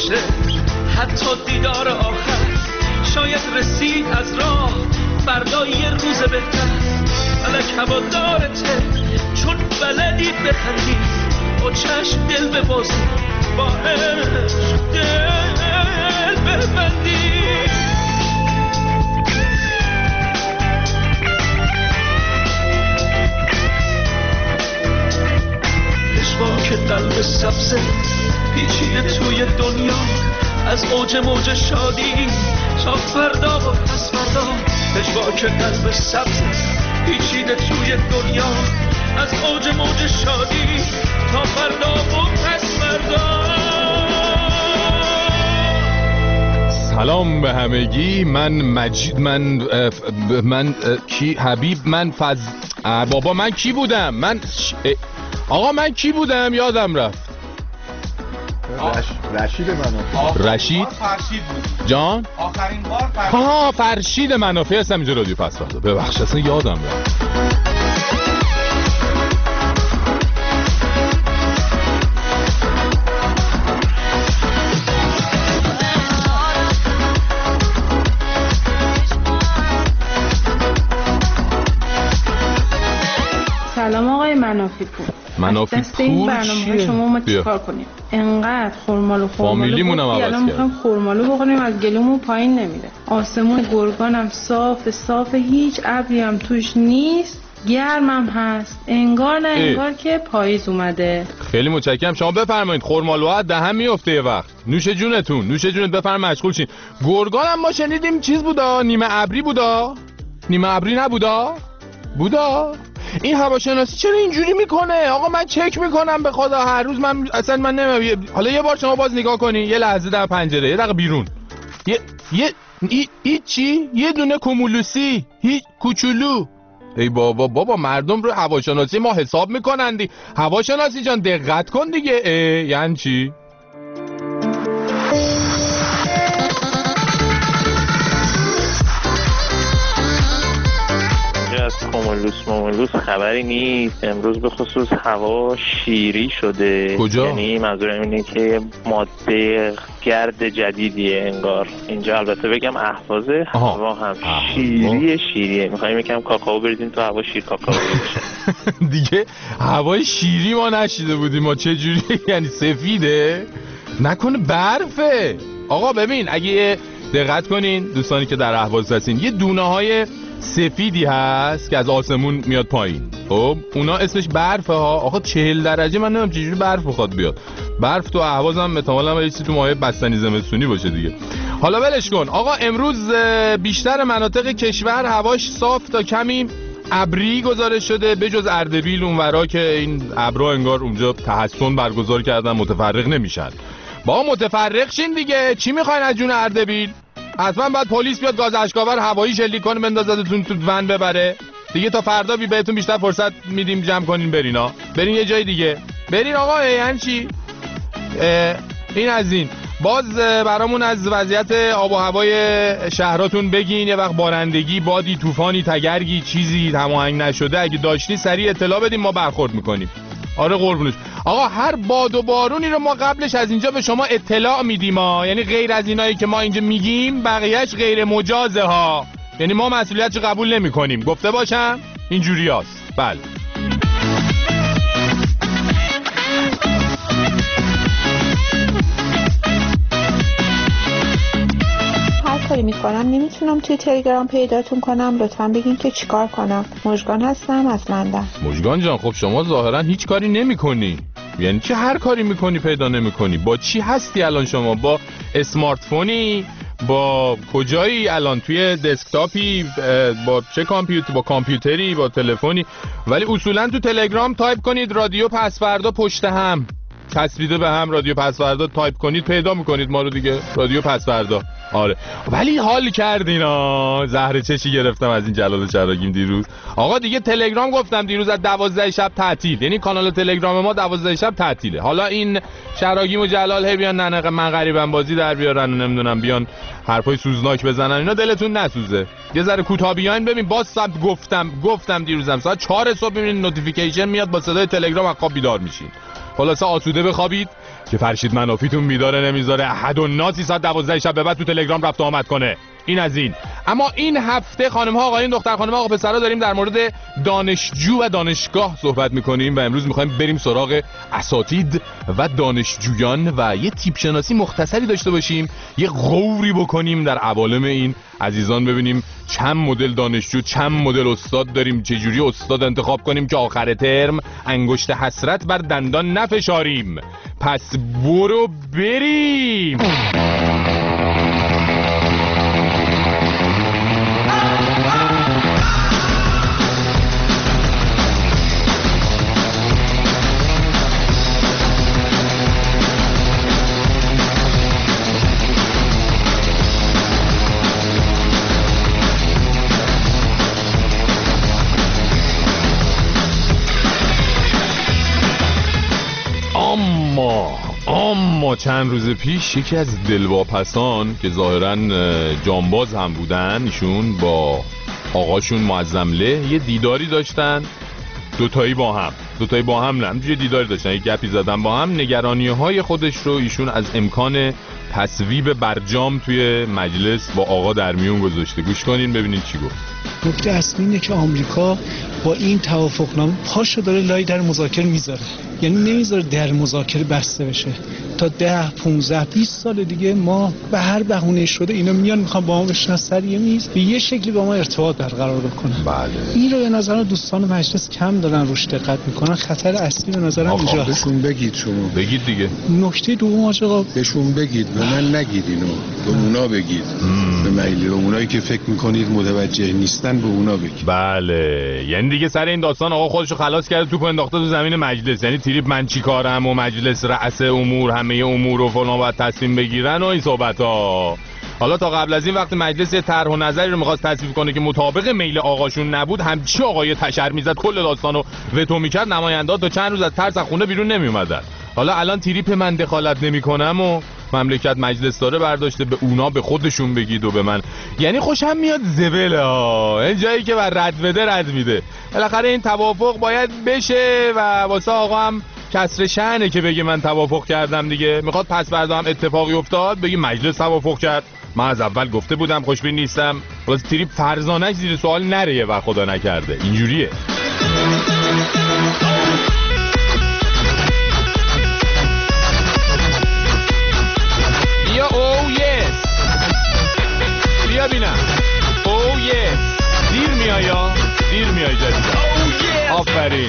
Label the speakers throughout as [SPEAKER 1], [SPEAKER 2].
[SPEAKER 1] باشه حتی دیدار آخر، شاید رسید از راه فردا یه روز بهتر. فلک هوادارته چون بلدی بخندی، با چشم دل ببازی، با عشق دل ببندی. پشواک قلب سبزه پیچیده توی دنیا، از اوج موج شادی تا فردا و پس فردا. پشواک قلب سبزه پیچیده توی دنیا، از اوج موج شادی تا فردا و پس فردا.
[SPEAKER 2] سلام به همگی. کی حبیب من بابا من کی بودم؟ آقا من کی بودم؟ یادم رفت.
[SPEAKER 3] رشید منافی.
[SPEAKER 2] رشید
[SPEAKER 4] فرشید
[SPEAKER 2] جان
[SPEAKER 4] آخرین بار
[SPEAKER 2] فرشید منافی هستم اینجا رادیو پس فردا. ببخشید اصلا یادم رفت.
[SPEAKER 5] سلام آقای منافی پور.
[SPEAKER 2] منافی
[SPEAKER 5] دست این برنامه شما ما چیکار کنیم؟ انقدر خورمالو
[SPEAKER 2] فامیلیمونم عوض کرد.
[SPEAKER 5] الان میخوایم خورمالو بخوریم، از گلومون پایین نمیره. آسمون گرگانم صاف، هیچ ابری هم توش نیست، گرمم هست، انگار نه انگار که پاییز اومده.
[SPEAKER 2] خیلی متشکرم. شما بفرمایید. خرمالوها دهن میفته یه وقت. نوش جونت بفرمایید. مشغول شین. گرگان هم ما شنیدیم چیز بودا، نیمه ابری بودا، نیمه ابری نبودا بودا. این هواشناسی چرا اینجوری میکنه؟ آقا من چک میکنم به خدا هر روز. من اصلا نمیدونم. حالا یه بار شما باز نگاه کنین، یه لحظه در پنجره، یه دقیقه بیرون، چی؟ یه دونه کومولوسی، هیچ کوچولو. ای بابا مردم رو هواشناسی ما حساب میکنندی. هواشناسی جان دقت کن دیگه. یعنی چی؟
[SPEAKER 6] از کومولوس خبری نیست. امروز به خصوص هوا شیری شده.
[SPEAKER 2] کجا؟
[SPEAKER 6] یعنی منظورم اینه که ماده گرد جدیدیه انگار اینجا. البته بگم احواز هوا هم شیریه. میخوایم یکم کاکائو بریزیم تو هوا، شیر کاکائو بشه.
[SPEAKER 2] دیگه هوای شیری ما نشیده بودیم. ما چه جوری؟ یعنی سفیده؟ نکنه برفه؟ آقا ببین، اگه دقت کنین دوستانی که در اهواز هستین، یه دونه های سفیدی هست که از آسمون میاد پایین. خب اونا اسمش برفه ها. آقا 40 درجه من نمیدونم چجوری برف بخواد بیاد. برف تو اهواز هم احتمالاً یه چیزی تو مایه بستنی زمستونی باشه دیگه. حالا ولش کن. آقا امروز بیشتر مناطق کشور هواش صاف تا کمی ابری گزارش شده، بجز اردبیل اونورا که این ابرا انگار اونجا تحسن برگزار کردن، متفرق نمیشن. با متفرق شین دیگه. چی میخواین از جون اردبیل؟ حتما باید پلیس بیاد گاز اشک‌آور هوایی شلیک کنه بندازتتون تو ون ببره دیگه. تا فردا بهتون بیشتر فرصت میدیم جمع کنین برین یه جای دیگه. برین آقا. یعنی چی؟ این از این. باز برامون از وضعیت آب و هوای شهراتون بگین. یه وقت بارندگی، بادی، طوفانی، تگرگی، چیزی هماهنگ نشده اگه داشتی سریع اطلاع بدیم، ما برخورد میکنیم. آره قربونش. آقا هر باد و بارونی رو ما قبلش از اینجا به شما اطلاع میدیم ها. یعنی غیر از اینایی که ما اینجا میگیم بقیهش غیر مجازه ها. یعنی ما مسئولیتش قبول نمی کنیم. گفته باشم اینجوری هست. بله.
[SPEAKER 7] کاری میکنم نمیتونم توی تلگرام پیداتون کنم، لطفا بگین که چیکار کنم. مژگان هستم از لندن.
[SPEAKER 2] مژگان جان خب شما ظاهرا هیچ کاری نمیکنی. یعنی چه هر کاری میکنی پیدا نمیکنی؟ با چی هستی الان شما؟ با اسمارت فونی؟ با کجایی الان؟ توی دسکتاپی؟ با چه کامپیوتر؟ با کامپیوتری؟ با تلفنی؟ ولی اصولا تو تلگرام تایپ کنید رادیو پس فردا پشت هم چسبیده به هم، رادیو پس فردا تایپ کنید پیدا میکنید ما رو دیگه. رادیو پس فردا. آره ولی حال کردین ها. زهر چشی گرفتم از این جلال چراگیم دیروز. آقا دیگه تلگرام گفتم دیروز از 12 شب تعطیل. یعنی کانال تلگرام ما 12 شب تعطیله. حالا این چراگیم و جلال هی بیان ننه من غریبم بازی در بیارن و نمیدونم بیان حرفای سوزناک بزنن، اینا دلتون نسوزه. یه ذره کوتاه بیاین. ببین باز سبت گفتم دیروزم ساعت 4 صبح میبینید نوتیفیکیشن میاد با صدای تلگرام از خواب بیدار میشین. خلاصه آسوده بخوابید که فرشید منافیتون بیداره نمیذاره حد و ناسی ساعت 12 شب به بعد تو تلگرام رفت آمد کنه. این از این. اما این هفته خانم ها آقایون دختر خانم ها آقا پسرا داریم در مورد دانشجو و دانشگاه صحبت میکنیم و امروز میخوایم بریم سراغ اساتید و دانشجویان و یه تیپ شناسی مختصری داشته باشیم، یه غوری بکنیم در عوالم این عزیزان، ببینیم چند مدل دانشجو چند مدل استاد داریم، چجوری استاد انتخاب کنیم که آخر ترم انگشت حسرت بر دندان نفشاریم. پس برو بریم. اما چند روز پیش یکی از دلواپسان که ظاهراً جانباز هم بودن، ایشون با آقاشون معظمله یه دیداری داشتن، دوتایی با هم نه همجوری دیداری داشتن، یه گپی زدن با هم. نگرانی‌های خودش رو ایشون از امکان تصویب برجام توی مجلس با آقا در میون گذاشته. گوش کنین ببینین چی گفت.
[SPEAKER 3] نکته اصلی اینه که آمریکا با این توافقنامه پاشو داره لای در مذاکره میذاره، یعنی نمیذاره در مذاکره بسته بشه. تا 10 15 20 سال دیگه ما به هر بهونه شده اینا میان میخوان با ما بشینن سر یه میز به یه شکلی با ما ارتباط برقرار بکنن.
[SPEAKER 2] بله
[SPEAKER 3] این رو به نظر دوستان مجلس کم دارن روش دقت میکنن. خطر اصلی به نظرم اینجاست.
[SPEAKER 4] بهشون بگید، شما
[SPEAKER 2] بگید دیگه.
[SPEAKER 3] نکته دوم آقا
[SPEAKER 4] بهشون بگید، به من نگید، اینو به اونا بگید. به مجلس اونایی که فکر میکنید متوجه نیستن به اونا بگید.
[SPEAKER 2] بله، یعنی دیگه سر این داستان آقا خودشو خلاص کرده، توپ انداخته تو زمین مجلس. یعنی تریپ من چی کارم و مجلس رأس امور همه امور و فلان باید تصمیم بگیرن و این صحبت‌ها. حالا تا قبل از این وقت مجلس یه طرح و نظری رو می‌خواست تصویب کنه که مطابق میل آقاشون نبود، همچی آقای تشر می‌زد کل داستانو وتو می‌کرد، نماینده‌ها تا چند روز از ترس از خونه بیرون نمی‌اومدن. حالا الان تریپ من دخالت نمی‌کنم و مملکت مجلس داره برداشته به اونا به خودشون بگید و به من. یعنی خوشم میاد زبله ها، این جایی که بر رد بده رد میده. بالاخره این توافق باید بشه و واسه آقا هم کسر شأنه که بگه من توافق کردم دیگه. میخواد پس فردا هم اتفاقی افتاد بگه مجلس توافق کرد، من از اول گفته بودم خوشبین نیستم. واسه تریپ فرزانش زیر سوال نره یه وقت خدا نکرده. اینجوریه. بیا بینم. او یه دیر میای جدید. آفرین.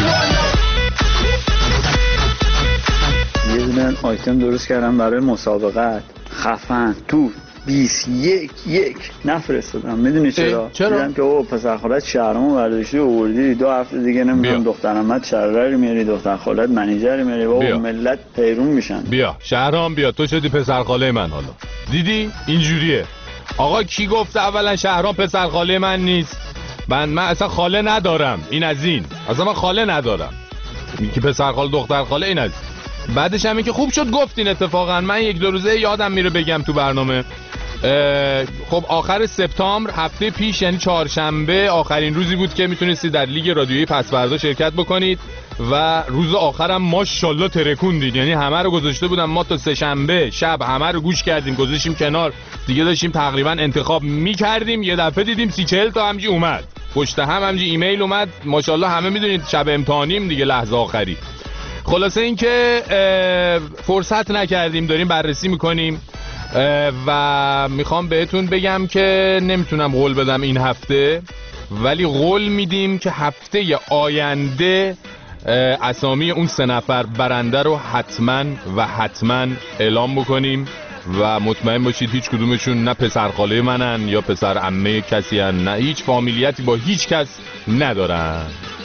[SPEAKER 8] یه دونه آیتم درست کردم برای مسابقت، خفن تو 21 نفرستادم. میدونی چرا؟ دیدم که او پسر خالت شهرامو برداشتی و آوردی 2 هفته دیگه نمیدونم دختر احمد شهراری میاری، دختر خالت منیجر میاری و ملت پیرون میشن.
[SPEAKER 2] بیا شهرام بیا، تو شدی پسر خاله من. حالا دیدی اینجوریه. آقا کی گفته اولا شهرام پسر خاله من نیست؟ من اصلا خاله ندارم. این از این. اصلا من خاله ندارم. که پسر خاله دختر خاله این از بعدش همین که خوب شد گفتین. اتفاقا من 1-2 روزه یادم میره بگم تو برنامه. خب آخر سپتامبر هفته پیش یعنی چهارشنبه آخرین روزی بود که میتونستی در لیگ رادیویی پس‌فردا شرکت بکنید و روز آخرم ماشاءالله ترکوندید. یعنی همه رو گذاشته بودم ما تا سه‌شنبه شب همه رو گوش کردیم، گذاشتیم کنار دیگه، داشتیم تقریبا انتخاب میکردیم. یه دفعه دیدیم 30-40 تا همجی اومد پشت همجی ایمیل اومد. ماشاءالله همه میدونید شب امتحانیم دیگه، لحظه آخری. خلاصه این که فرصت نکردیم، داریم بررسی میکنیم و میخوام بهتون بگم که نمیتونم قول بدم این هفته، ولی قول میدیم که هفته آینده اسامی اون 3 نفر برنده رو حتما اعلام بکنیم و مطمئن باشید هیچ کدومشون نه پسر خاله منن یا پسر عمه کسی هن، نه هیچ فامیلیتی با هیچ کس ندارن.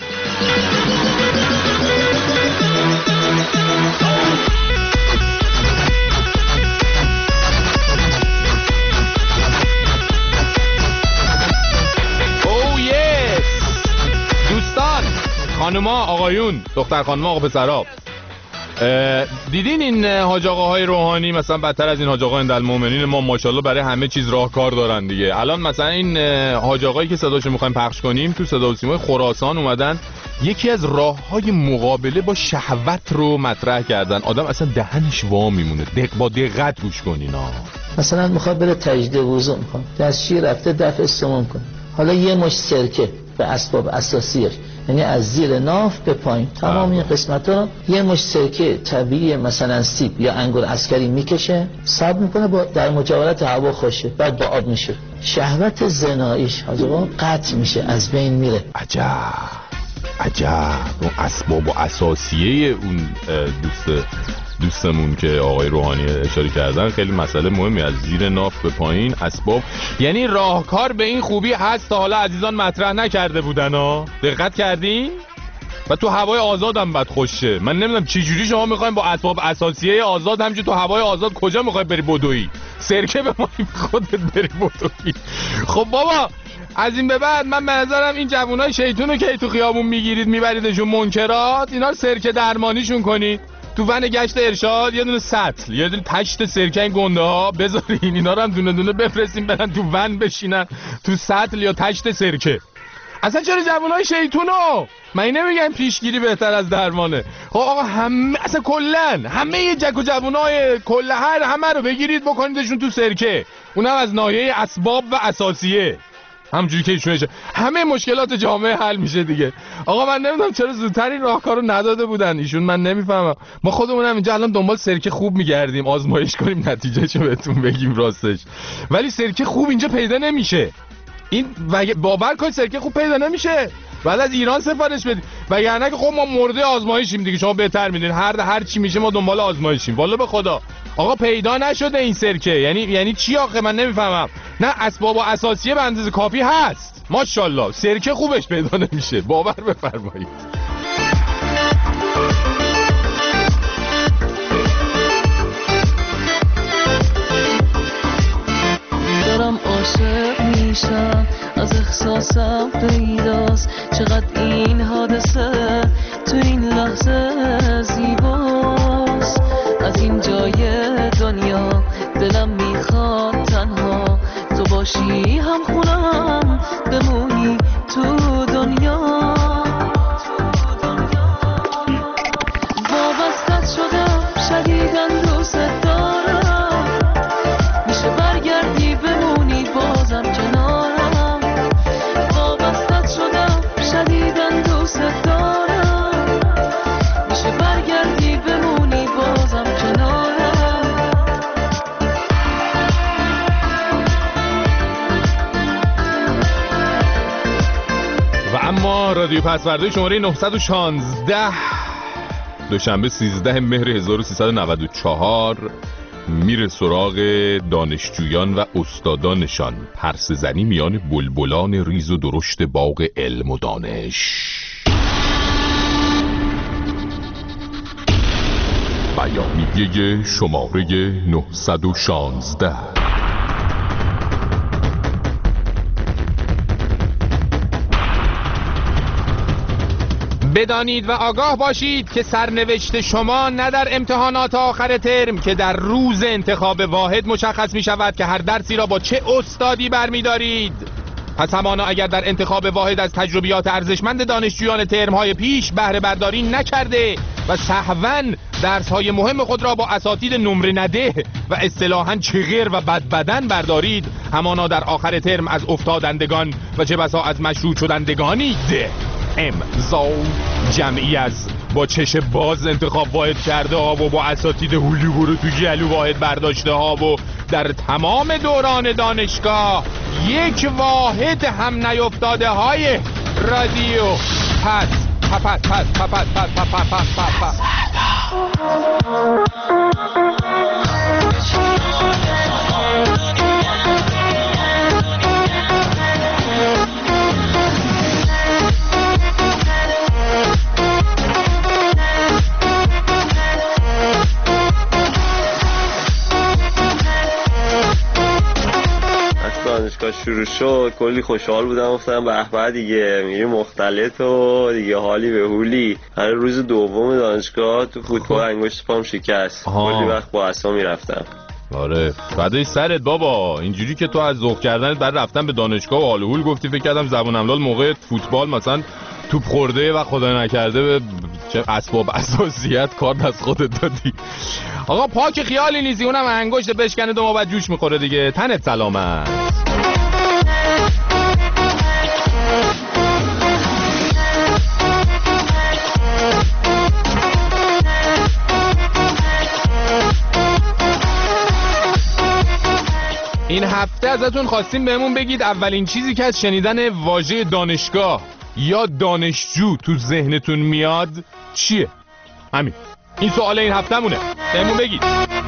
[SPEAKER 2] خانوما آقایون، دختر خانوما آقا پسرها، دیدین این حاج آقاهای روحانی مثلا بدتر از این حاج آقای اندالمومنین ما ماشاءالله برای همه چیز راهکار دارن دیگه. الان مثلا این حاج آقایی که صداشو میخوایم پخش کنیم تو صدا و سیمای خراسان اومدن یکی از راه‌های مقابله با شهوت رو مطرح کردن. آدم اصلا دهنش وا میمونه. با دقت گوش کنین ها.
[SPEAKER 9] مثلا میخواد بره تجدید وضو میکنه، دستشویی رفته دفع سموم کنه، حالا یه مش سرکه به اسباب اساسیش، یعنی از زیر ناف به پایین تمام این قسمت‌ها یه مش سرکه طبیعی مثلا سیب یا انگور عسکری میکشه، صبر میکنه با در مجاورت هوا خوشه، بعد با آب میشه. شهوت زناییش حاجبا قطع میشه، از بین میره.
[SPEAKER 2] عجب اون اسباب و اساسیه اون دوستمون که آقای روحانی اشاره کردن خیلی مسئله مهمی، از زیر ناف به پایین اسباب. یعنی راهکار به این خوبی هست تا حالا عزیزان مطرح نکرده بودن ها. دقت کردین؟ و تو هوای آزاد هم بد خوشه. من نمیدونم چه جوری شما میخواین با اسباب اساسیه آزاد همینجوری تو هوای آزاد کجا میخوای بری بدویی؟ سرکه به ما خودت بری بدویی. خب بابا از این به بعد من به نظرم این جوانای شیطونو که تو خیابون میگیرید میبریدشون منکرات، اینا رو سرکه درمانیشون کنید. تو ون گشت ارشاد یه دونه سطل، یه دونه تشت سرکه این گنده ها بذارین، اینا رو هم دونه دونه بفرستین برن تو ون بشینن تو سطل یا تشت سرکه. اصلا چرا جوانای شیطونو؟ من نمیگم پیشگیری بهتر از درمانه. خب آقا اصلا کلن همه جک و جوانای کل همه رو بگیرید بکنیدشون تو سرکه، اونم از ناحیه اسباب و اساسیه، همونجوری که ایشون همه مشکلات جامعه حل میشه دیگه. آقا من نمیدونم چرا زودتر این راهکارو نداده بودن ایشون، من نمیفهمم. ما خودمونم اینجا الان دنبال سرکه خوب میگردیم آزمایش کنیم نتیجهشو بهتون بگیم راستش، ولی سرکه خوب اینجا پیدا نمیشه. این باور کن سرکه خوب پیدا نمیشه، بعد از ایران سفارش بدید، وگرنه که خب ما مورد آزمایشیم دیگه، شما بهتر میدونید هر چی میشه ما دنبال آزمایشیم. والله به خدا آقا پیدا نشده این سرکه. یعنی چی آخه؟ من نمیفهمم. نه اسباب و اساسیه به اندازه کافی هست ماشاءالله، سرکه خوبش پیدا نمیشه، باور بفرمایید.
[SPEAKER 10] دارم عاشق میشم، از احساسم پیداست چقدر این حادثه تو این لحظه زیباست. از این جای دنیا دلم میخواد تنها تو باشی، هم خونم بمونی تو دنیا. وابستت شدم شدیداً دوست دارم، میشه برگردی بمونی بازم کنارم. وابستت شدم شدیداً دوست دارم، میشه برگردی بمونی بازم کنارم.
[SPEAKER 2] و اما رادیو پسورده شماره 916 دوشنبه 13 مهر 1394 میره سراغ دانشجویان و استادانشان. پرسه زنی میان بلبلان ریز و درشت باغ علم و دانش. بیانیه شماره 916. بدانید و آگاه باشید که سرنوشت شما نه در امتحانات آخر ترم که در روز انتخاب واحد مشخص می شود که هر درسی را با چه استادی برمی‌دارید. پس همانا اگر در انتخاب واحد از تجربیات ارزشمند دانشجویان ترم‌های پیش بهره برداری نکرده و سهواً درس‌های مهم خود را با اساتید نمره نده و اصطلاحاً چغر و بدبدن بردارید، همانا در آخر ترم از افتادندگان و چه بسا از مشروط شدندگانید. امضا جمعی از با چش باز انتخاب واحد کرده ها و با اساتید هولی برو تو جلو واحد برداشته ها و در تمام دوران دانشگاه یک واحد هم نیفتاده های رادیو پس
[SPEAKER 11] دانشگاه شروع شد کلی خوشحال بودم، گفتم به به دیگه میریم مختلط و دیگه حالی به هولی. هر روز دوم دانشگاه تو فوتبال انگشت پام شکست، کلی وقت با عصا میرفتم.
[SPEAKER 2] آره فدای سرت بابا، اینجوری که تو از ذوق کردنت بعد رفتن به دانشگاه و حال و هول گفتی، فکر کردم زبون املال موقع فوتبال مثلا توپ خورده و خدا نکرده به چه اسباب اساسیت کار دست خودت دادی. آقا پاک خیالی نیزی، اونم انگشت بشکنه دو ما بعد جوش میخوره دیگه. تنت سلامت. این هفته ازتون خواستیم بهمون بگید اولین چیزی که از شنیدن واژه دانشگاه یا دانشجو تو ذهنتون میاد چیه؟ همین این سوال این هفته مونه، بهمون بگید.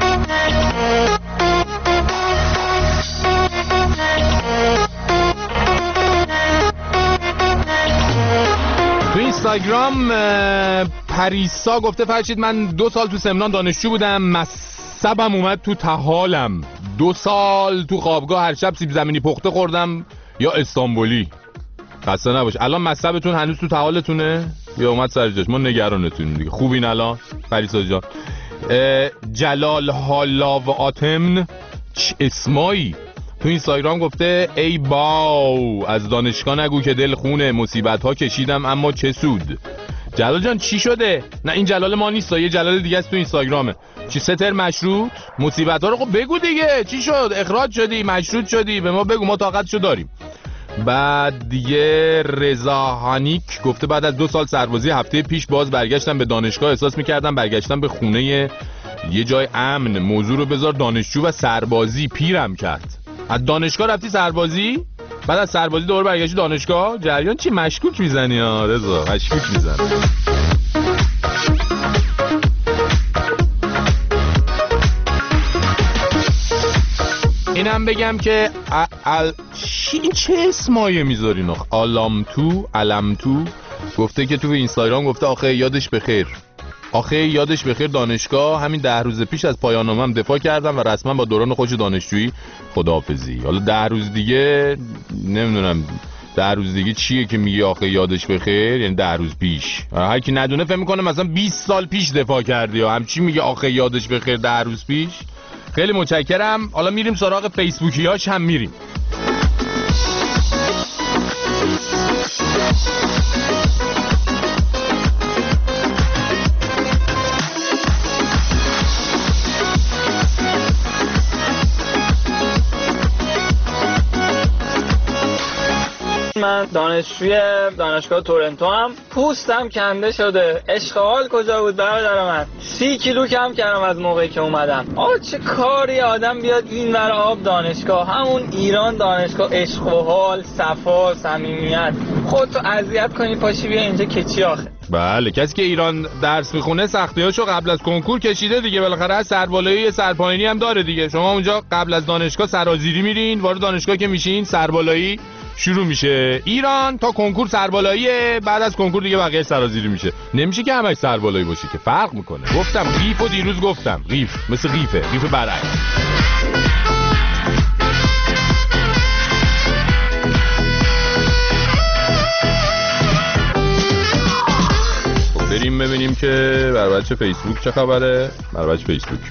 [SPEAKER 2] تو اینستاگرام پریسا گفته فرشید من 2 سال تو سمنان دانشجو بودم، مصبم اومد تو تحالم. 2 سال تو خوابگاه هر شب سیب زمینی پخته خوردم یا استانبولی. خسته نباش. الان مصبتون هنوز تو تحالتونه یا اومد سر جاش؟ ما نگرانتونیم دیگه. خوبین الان پریسا جان؟ جلال حالا و آتمن اسمایی تو اینستاگرام گفته ای باو از دانشگاه نگو که دل خونه، مصیبت ها کشیدم اما چه سود. جلال جان چی شده؟ نه این جلال ما نیست، یه جلال دیگه است تو اینستاگرامه. چی ستر مشروط؟ مصیبت ها رو خب بگو دیگه. چی شد؟ اخراج شدی؟ مشروط شدی؟ به ما بگو، ما طاقتشو داریم. بعد دیگه رضا هانیک گفته بعد از 2 سال سربازی هفته پیش باز برگشتم به دانشگاه، احساس میکردم برگشتم به خونه یه جای امن. موضوع رو بذار دانشجو و سربازی، پیرم کرد. از دانشگاه رفتی سربازی؟ بعد از سربازی دوباره برگشتی دانشگاه؟ جریان چی؟ مشکوک میزنی ها رضا، مشکوک میزنی. اینم بگم که این چه اسمایه میذارین آخه؟ علمتو گفته که تو اینستاگرام گفته آخه یادش بخیر دانشگاه همین 10 روز پیش از پایان نامه‌ام دفاع کردم و رسما با دوران خوش دانشجویی خداحافظی. حالا 10 روز دیگه نمیدونم 10 روز دیگه چیه که میگه آخه یادش بخیر، یعنی 10 روز پیش. هر کی ندونه فکر میکنه مثلا 20 سال پیش دفاع کردی یا همچی میگه آخه یادش بخیر 10 روز پیش. خیلی متشکرم. حالا میریم سراغ فیسبوکیاش هم میریم.
[SPEAKER 12] من دانشجوی دانشگاه تورنتو هم، پوستم کنده شده. اشغال کجا بود برادر من؟ 30 کیلو کم کردم از موقعی که اومدم. چه کاری آدم بیاد این ور آب دانشگاه، همون ایران دانشگاه، عشق و حال، صفا، صمیمیت. خودتو اذیت کنی پاشی بیا اینجا که چی آخه؟
[SPEAKER 2] بله کسی که ایران درس میخونه سختیاشو قبل از کنکور کشیده دیگه، بالاخره از سربالایی سرپایینی هم داره دیگه. شما اونجا قبل از دانشگاه سرازیری میرین، وارد دانشگاه که میشین سربالایی شروع میشه. ایران تا کنکور سربالاییه، بعد از کنکور دیگه بقیه سرازیری میشه. نمیشه که همش سربالایی باشه که، فرق میکنه. گفتم قیفو دیروز گفتم، قیف مثل قیف برعکس. بریم ببینیم که بر بچه فیسبوک چه خبره. بر بچه فیسبوک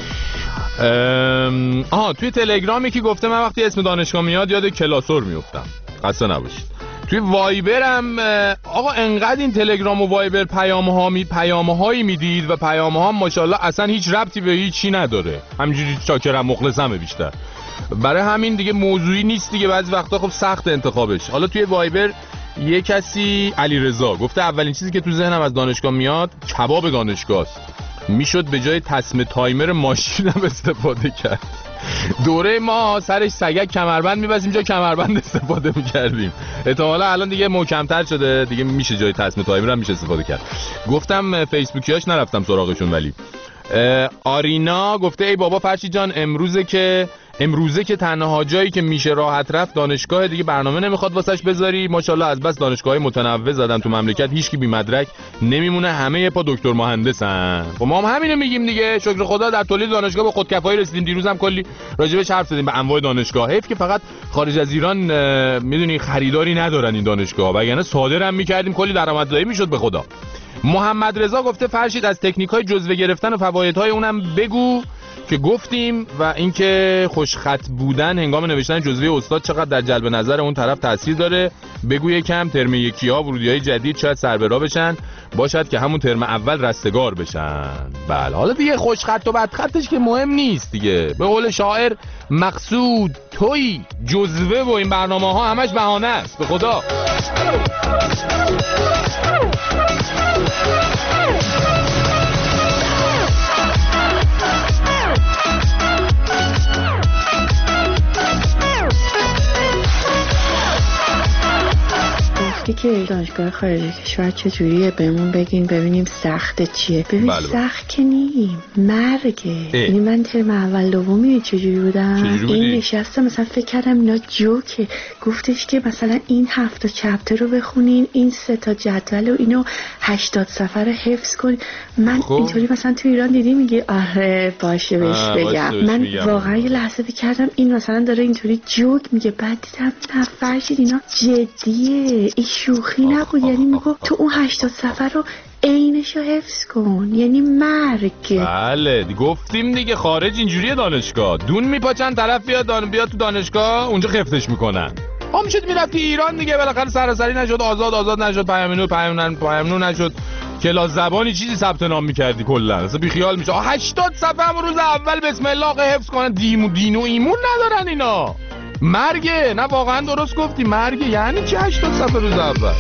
[SPEAKER 2] توی تلگرامی که گفته من وقتی اسم دانشگاه میاد یاد کلاسور میافتم. خسته نباشید. توی وایبرم آقا انقدر این تلگرام و وایبر پیام‌هایی میدید و پیام‌ها ماشاءالله اصلا هیچ ربطی به هیچی نداره، همینجوری چاکرم مخلصمه بیشتر. برای همین دیگه موضوعی نیست دیگه، بعضی وقتا خب سخت انتخابش. حالا توی وایبر یه کسی علیرضا گفته اولین چیزی که تو ذهنم از دانشگاه میاد کباب دانشگاه است. میشد به جای تسمه تایمر ماشینم استفاده کرد. دوره ما سرش سگک کمربند می‌بستیم، جا کمربند استفاده می‌کردیم. احتمالاً الان دیگه محکم‌تر شده دیگه، میشه جای تسمه تایمر هم میشه استفاده کرد. گفتم فیسبوکیاش نرفتم سراغشون. ولی آرینا گفته ای بابا فرشید جان امروزه که تنها جایی که میشه راحت رفت دانشگاه، دیگه برنامه نمیخواد واسش بذاری. ماشاءالله از بس دانشگاه‌های متنوع زدن تو مملکت، هیچکی بی مدرک نمیمونه، همه یه پا دکتر مهندسن. خب ما هم همینو میگیم دیگه. شکر خدا در تولید دانشگاه به خودکفایی رسیدیم. دیروز هم کلی راجبش حرف زدیم به انواع دانشگاه. حیف که فقط خارج از ایران میدونی خریداری ندارن این دانشگاه، وگرنه صادرم میکردیم کلی درآمدزایی میشد به خدا. محمد رضا گفته فرشید از تکنیک‌های جزوه گرفتن و فوایدهای اونم بگو که گفتیم و اینکه خوشخط بودن هنگام نوشتن جزوه استاد چقدر در جلب نظر اون طرف تاثیر داره. بگو یکم ترم یکی‌ها ورودی‌های جدید شاید سربرا بشن، باشد که همون ترم اول رستگار بشن. بله حالا دیگه خوشخط و بدخطش که مهم نیست دیگه. به قول شاعر مقصود توی جزوه و این برنامه‌ها همش بهانه است. به خدا
[SPEAKER 13] که دانشگاه خارج کشور چجوریه بهمون بگین ببینیم سخت چیه. ببین سخت که نیم مرگه. یعنی من ترم اول دومی چجوری بودم این نشسته مثلا فکر کردم اینا جوکه. گفتش که مثلا این 7 چپتر رو بخونین، این 3 جدول و اینو 80 صفحه رو حفظ کنین. من اینطوری مثلا تو ایران دیدی میگه آره باشه بهش بگم. من واقعا یه لحظه فکر کردم این مثلا داره اینطوری جوک میگه، بعد دیدم نه فرشید اینا جدیه، این شوخی نبود. یعنی میگو تو اون 80 صفحه رو عینشو حفظ کن، یعنی مرگ.
[SPEAKER 2] بله گفتیم دیگه خارج اینجوریه دانشگاه، دون میپاچن طرف بیاد تو دانشگاه اونجا خفتش میکنن. میشد میرفتی ایران دیگه بالاخره سراسری نشد، آزاد نشد، پیامنو نشد، کلاس زبانی چیزی ثبت نام میکردی کلا اصلا بی خیال میشه. 80 صفحه هم روز اول بسم الله حفظ کنن، دین و ایمون ندارن اینا. مرگه. نه واقعا درست گفتی مرگه. یعنی چه 80 صفحه روز اول؟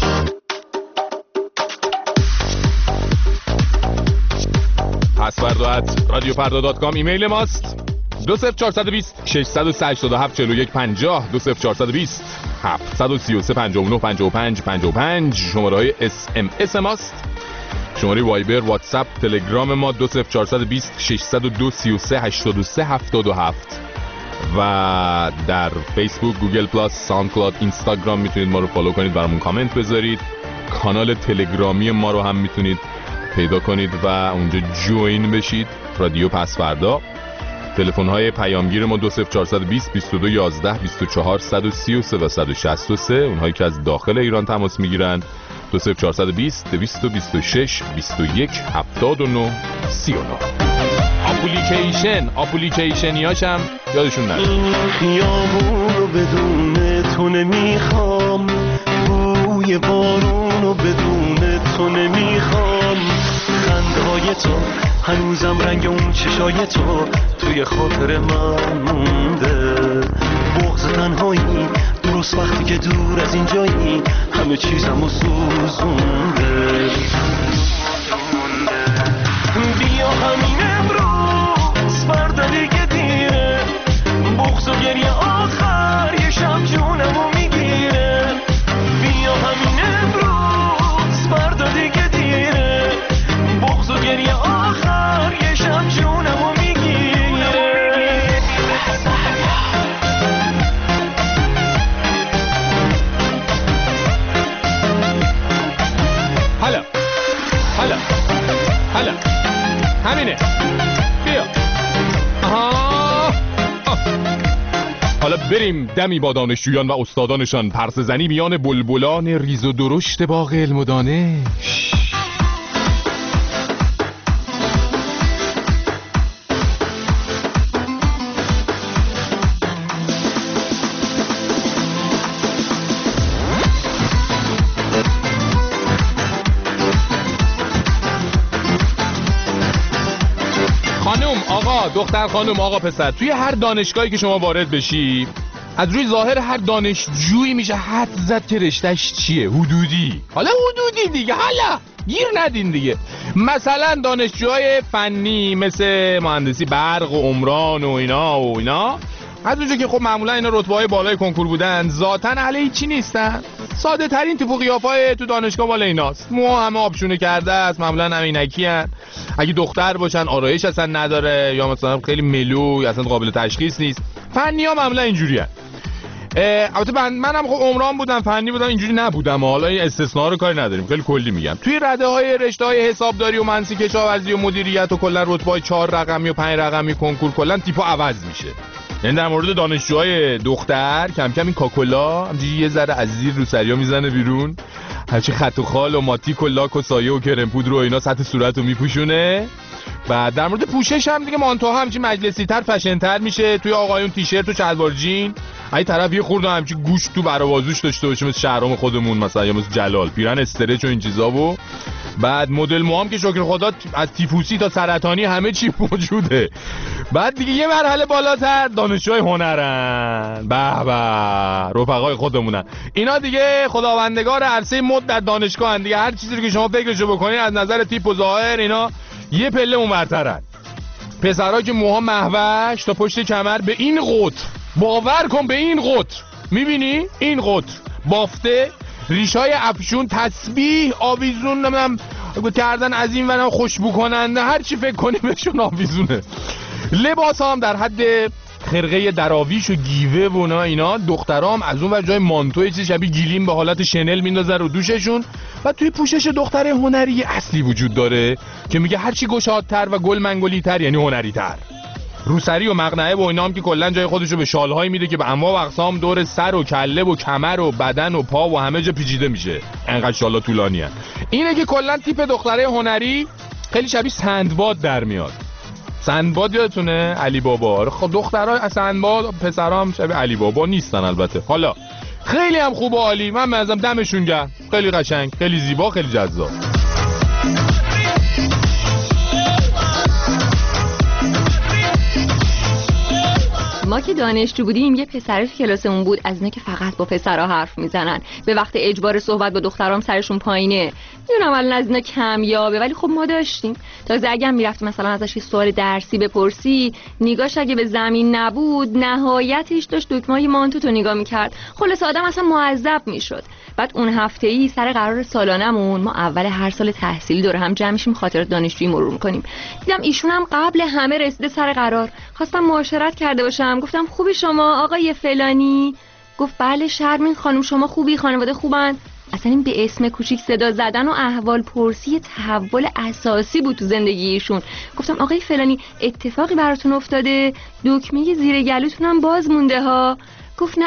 [SPEAKER 2] password@radiofarda.com ایمیل ماست. 20420 687 41 50 20420 733 59 55 55 شماره‌های SMS ماست. شماره وایبر، واتساپ، تلگرام ما 20420 602 33 83 77 و در فیسبوک، گوگل پلاس، ساوندکلاود، اینستاگرام میتونید ما رو فالو کنید، برامون کامنت بذارید. کانال تلگرامی ما رو هم میتونید پیدا کنید و اونجا جوین بشید، رادیو پس فردا. تلفن‌های پیامگیر ما 20420 22 11 24 133 و 163. اونهایی که از داخل ایران تماس میگیرن 20420 226 21 79 39. اپلیکیشنیاش هم یادشون نره.
[SPEAKER 1] خیابون رو بدون تو نمیخوام، بوی بارون رو بدون تو نمیخوام، خنده های تو هنوزم رنگ اون چشای تو توی خاطر من مونده. بغض تنهایی درست وقتی که دور از اینجایی همه چیزمو سوزونده. بیا همین امروز فردا دیگه دیره، بغض و گریه آخر یه شب جونمو میگیره. بیا همین امروز فردا دیگه دیره، بغض و گریه آخر یه شب جونمو میگیره. حالا همینه. بیا حالا بریم دمی با دانشجویان و استادانشان پرسه زنی میان بلبلان ریز و درشت باغ علم و دانش. دختر خانم آقا پسر، توی هر دانشگاهی که شما وارد بشی از روی ظاهر هر دانشجویی میشه حد زد که رشتهش چیه. حدودی دیگه، حالا گیر ندین دیگه. مثلا دانشجوهای فنی مثل مهندسی برق و عمران و اینا از اونجا که خب معمولا اینا رتبه‌های بالای کنکور بودن ذاتاً اهل هیچی نیستن. ساده ترین تیپ و قیافای تو دانشگاه مال ایناست. موها همه آبشونه کرده است، معمولا عینکی ان. اگه دختر باشن آرایش اصلا نداره یا مثلا خیلی ملو اصلا قابل تشخیص نیست. فنی‌ها معمولا اینجوریه. البته منم خب عمران بودم، فنی بودم، اینجوری نبودم. حالا این استثناء رو کاری نداریم، خیلی کلی میگم. توی رده‌های رشته‌های حسابداری و مهندسی کشاورزی و مدیریت و کلا رتبه‌های 4 رقمی و 5 رقمی کنکور کلا تیپو عوض میشه. یعنی در مورد دانشجوهای دختر کم کم این کاکولا همینجوری یه ذره از زیر روسریا میزنه بیرون.
[SPEAKER 2] هرچی خط و خال و ماتیک و لاک و سایه و کرم پودر و اینا سطح صورت رو میپوشونه. بعد در مورد پوشش هم دیگه مانتو همچین مجلسی تر فشن تر میشه. توی آقایون تیشرت و شلوار جین، اگه طرف یه خورده همچین گوشت تو برآوازوش داشته باشه مثل شهرام خودمون مثلا یا مثل جلال، پیرن استرچ و این چیزا. و بعد مدل موام که شکر خدا از تیفوسی تا سرطانی همه چی موجوده. بعد دیگه یه مرحله بالاتر دانشجوی هنرن. به به رفقای خودمونن اینا دیگه، خداوندگار عرصه مد در دانشگاهن دیگه. هر چیزی رو که شما فکرشو بکنین از نظر تیپ و ظاهر اینا یه پله اونورترن. پسرا که موها مهوش تا پشت کمر به این قطر، باور کن به این قطر، میبینی این قطر بافته، ریشای افشون، تسبیح آویزون، نمیدونم کردن از این ورم خوشبو کننده، هر چی فکر کنی بهشون آویزونه. لباس هم در حد خرقه دراویش و گیوه و اینا. دخترام از اون ور جای مانتوی چیز شبیه گیلیم به حالت شنل میندازن رو دوششون. و توی پوشش دختر هنری اصلی وجود داره که میگه هرچی گشادتر و گل منگولی تر یعنی هنری تر. روسری و مقنعه و اینا هم که کلا جای خودشو به شالهای میده که به انواع و اقسام دور سر و کله و کمر و بدن و پا و همه جا پیچیده میشه، انقدر شالا طولانی هست. اینه که کلا تیپ دختره هنری خیلی شبیه سندباد در میاد. سندباد یادتونه علی بابا؟ خب دخترها سندباد، پسرها هم شبیه علی بابا نیستن البته. حالا خیلی هم خوب و عالی، من بنظرم دمشون گرم، خیلی قشنگ، خیلی زیبا، خیلی جذاب.
[SPEAKER 14] ما که دانشجو بودیم یه پسر تو کلاسمون بود از اینا که فقط با پسرها حرف میزنن، به وقت اجبار صحبت با دخترام سرشون پایینه. میدونم الان از اینا کمیابه ولی خب ما داشتیم. تازه اگه میرفتی مثلا ازش یه سوال درسی بپرسی، نگاش اگه به زمین نبود نهایتش داشت دکمه‌های مانتو تو نگاه میکرد. خلاص آدم اصلا معذب میشد. بعد اون هفته‌ای سر قرار سالانمون ما اول هر سال تحصیلی دور هم جمع میشیم خاطرات دانشجویی مرور میکنیم. دیدم ایشون هم قبل همه رسیده سر قرار. خواستم معاشرت کرده باشم. گفتم خوبی شما آقای فلانی؟ گفت بله شرمین خانم شما خوبی، خانواده خوبن؟ اصلا این به اسم کوچیک صدا زدن و احوال پرسی تحول اساسی بود تو زندگیشون. گفتم آقای فلانی اتفاقی براتون افتاده؟ دکمه زیر گلوتونم باز مونده ها. گفت نه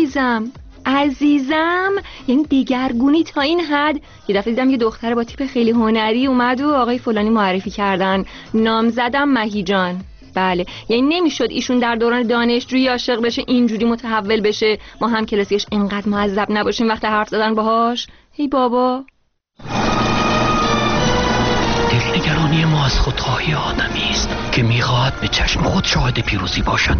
[SPEAKER 14] عزیزم یعنی دیگرگونی تا این حد. یه دفعه دیدم یه دختر با تیپ خیلی هنری اومد و آقای فلانی معرفی کردن، نام زدم مهیجان. بله یعنی نمیشد ایشون در دوران دانشجویی عاشق بشه اینجوری متحول بشه، ما هم کلاسیش اینقدر معذب نباشیم وقت حرف زدن باهاش. هی بابا
[SPEAKER 15] دلنگرانی ما از خودخواهی آدمی است که میخواهد به چشم خود شاهد پیروزی باشد.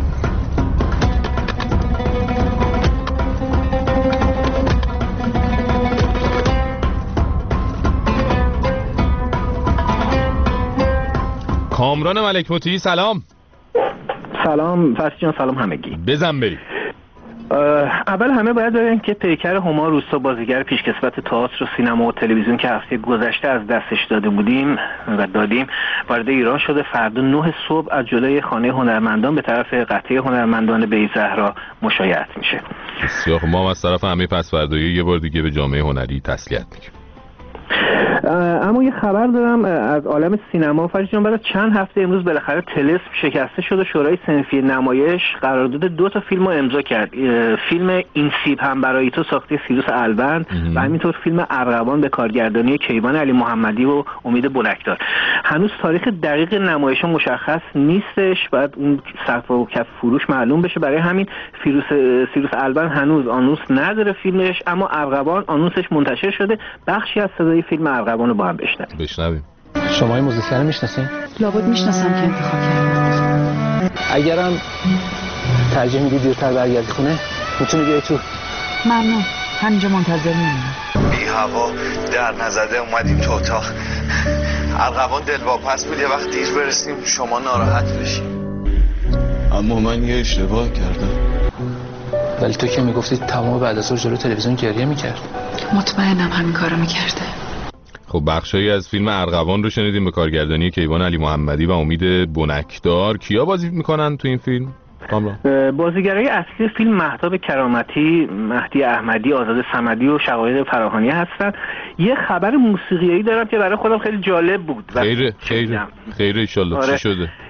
[SPEAKER 2] کامران ملک مطیعی سلام.
[SPEAKER 16] سلام فرشی جان، سلام همگی.
[SPEAKER 2] بزن بریم.
[SPEAKER 16] اول همه باید ببینیم که پیکر هما روستا بازیگر پیشکسوت تئاتر و سینما و تلویزیون که هفته گذشته از دستش داده بودیم وارد ایران شده. فردا 9 صبح از جلوی خانه هنرمندان به طرف قطعه هنرمندان بی‌زهرا مشایعت میشه.
[SPEAKER 2] بسیار ما از طرف همه پس‌فردایی یه بار دیگه به جامعه هنری تسلیت میگیم.
[SPEAKER 16] اما یه خبر دارم از عالم سینما. فرشی جان بعد از چند هفته امروز بالاخره طلسم شکسته شد و شورای صنفی نمایش قرارداد 2 تا فیلم رو امضا کرد. فیلم این سیب هم برای تو ساخته سیروس البند و همینطور فیلم ارغوان به کارگردانی کیوان علی محمدی و امید بنکدار. هنوز تاریخ دقیق نمایش مشخص نیستش، بعد اون صرف و کف فروش معلوم بشه. برای همین سیروس البند هنوز آنونس نداره فیلمش، اما ارغوان آنونسش منتشر شده. بخشی از صدای فیلم ارغوان رو با هم
[SPEAKER 2] بشنویم.
[SPEAKER 16] شما این موزیسین میشناسین؟
[SPEAKER 17] لابد میشناسم که انتخاب کردم.
[SPEAKER 16] اگرم ترجیح میدی دیرتر برگردی خونه میتونی بیای تو.
[SPEAKER 17] ممنون، همینجا منتظر میمونم.
[SPEAKER 18] بی هوا در نزده اومدیم تو اتاق. ارغوان دلواپس بود یه وقت دیر برسیم شما ناراحت بشیم.
[SPEAKER 4] اما من یه اشتباه کردم.
[SPEAKER 16] ولی تو که میگفتی تمام بعد از ظهر جلو تلویزیون گریه میکرد.
[SPEAKER 17] مطمئنم همین کارو میکرده.
[SPEAKER 2] خب بخشایی از فیلم ارغوان رو شنیدیم به کارگردانی کیوان علی محمدی و امید بنکدار. کیا بازی میکنن تو این فیلم؟
[SPEAKER 16] بازیگرای اصلی فیلم مهتاب کرامتی، مهدی احمدی، آزاد صمدی و شقایق فراهانی هستن. یه خبر موسیقیایی دارم که برای خودم خیلی جالب بود.
[SPEAKER 2] خیره ان شاء الله. چی شده؟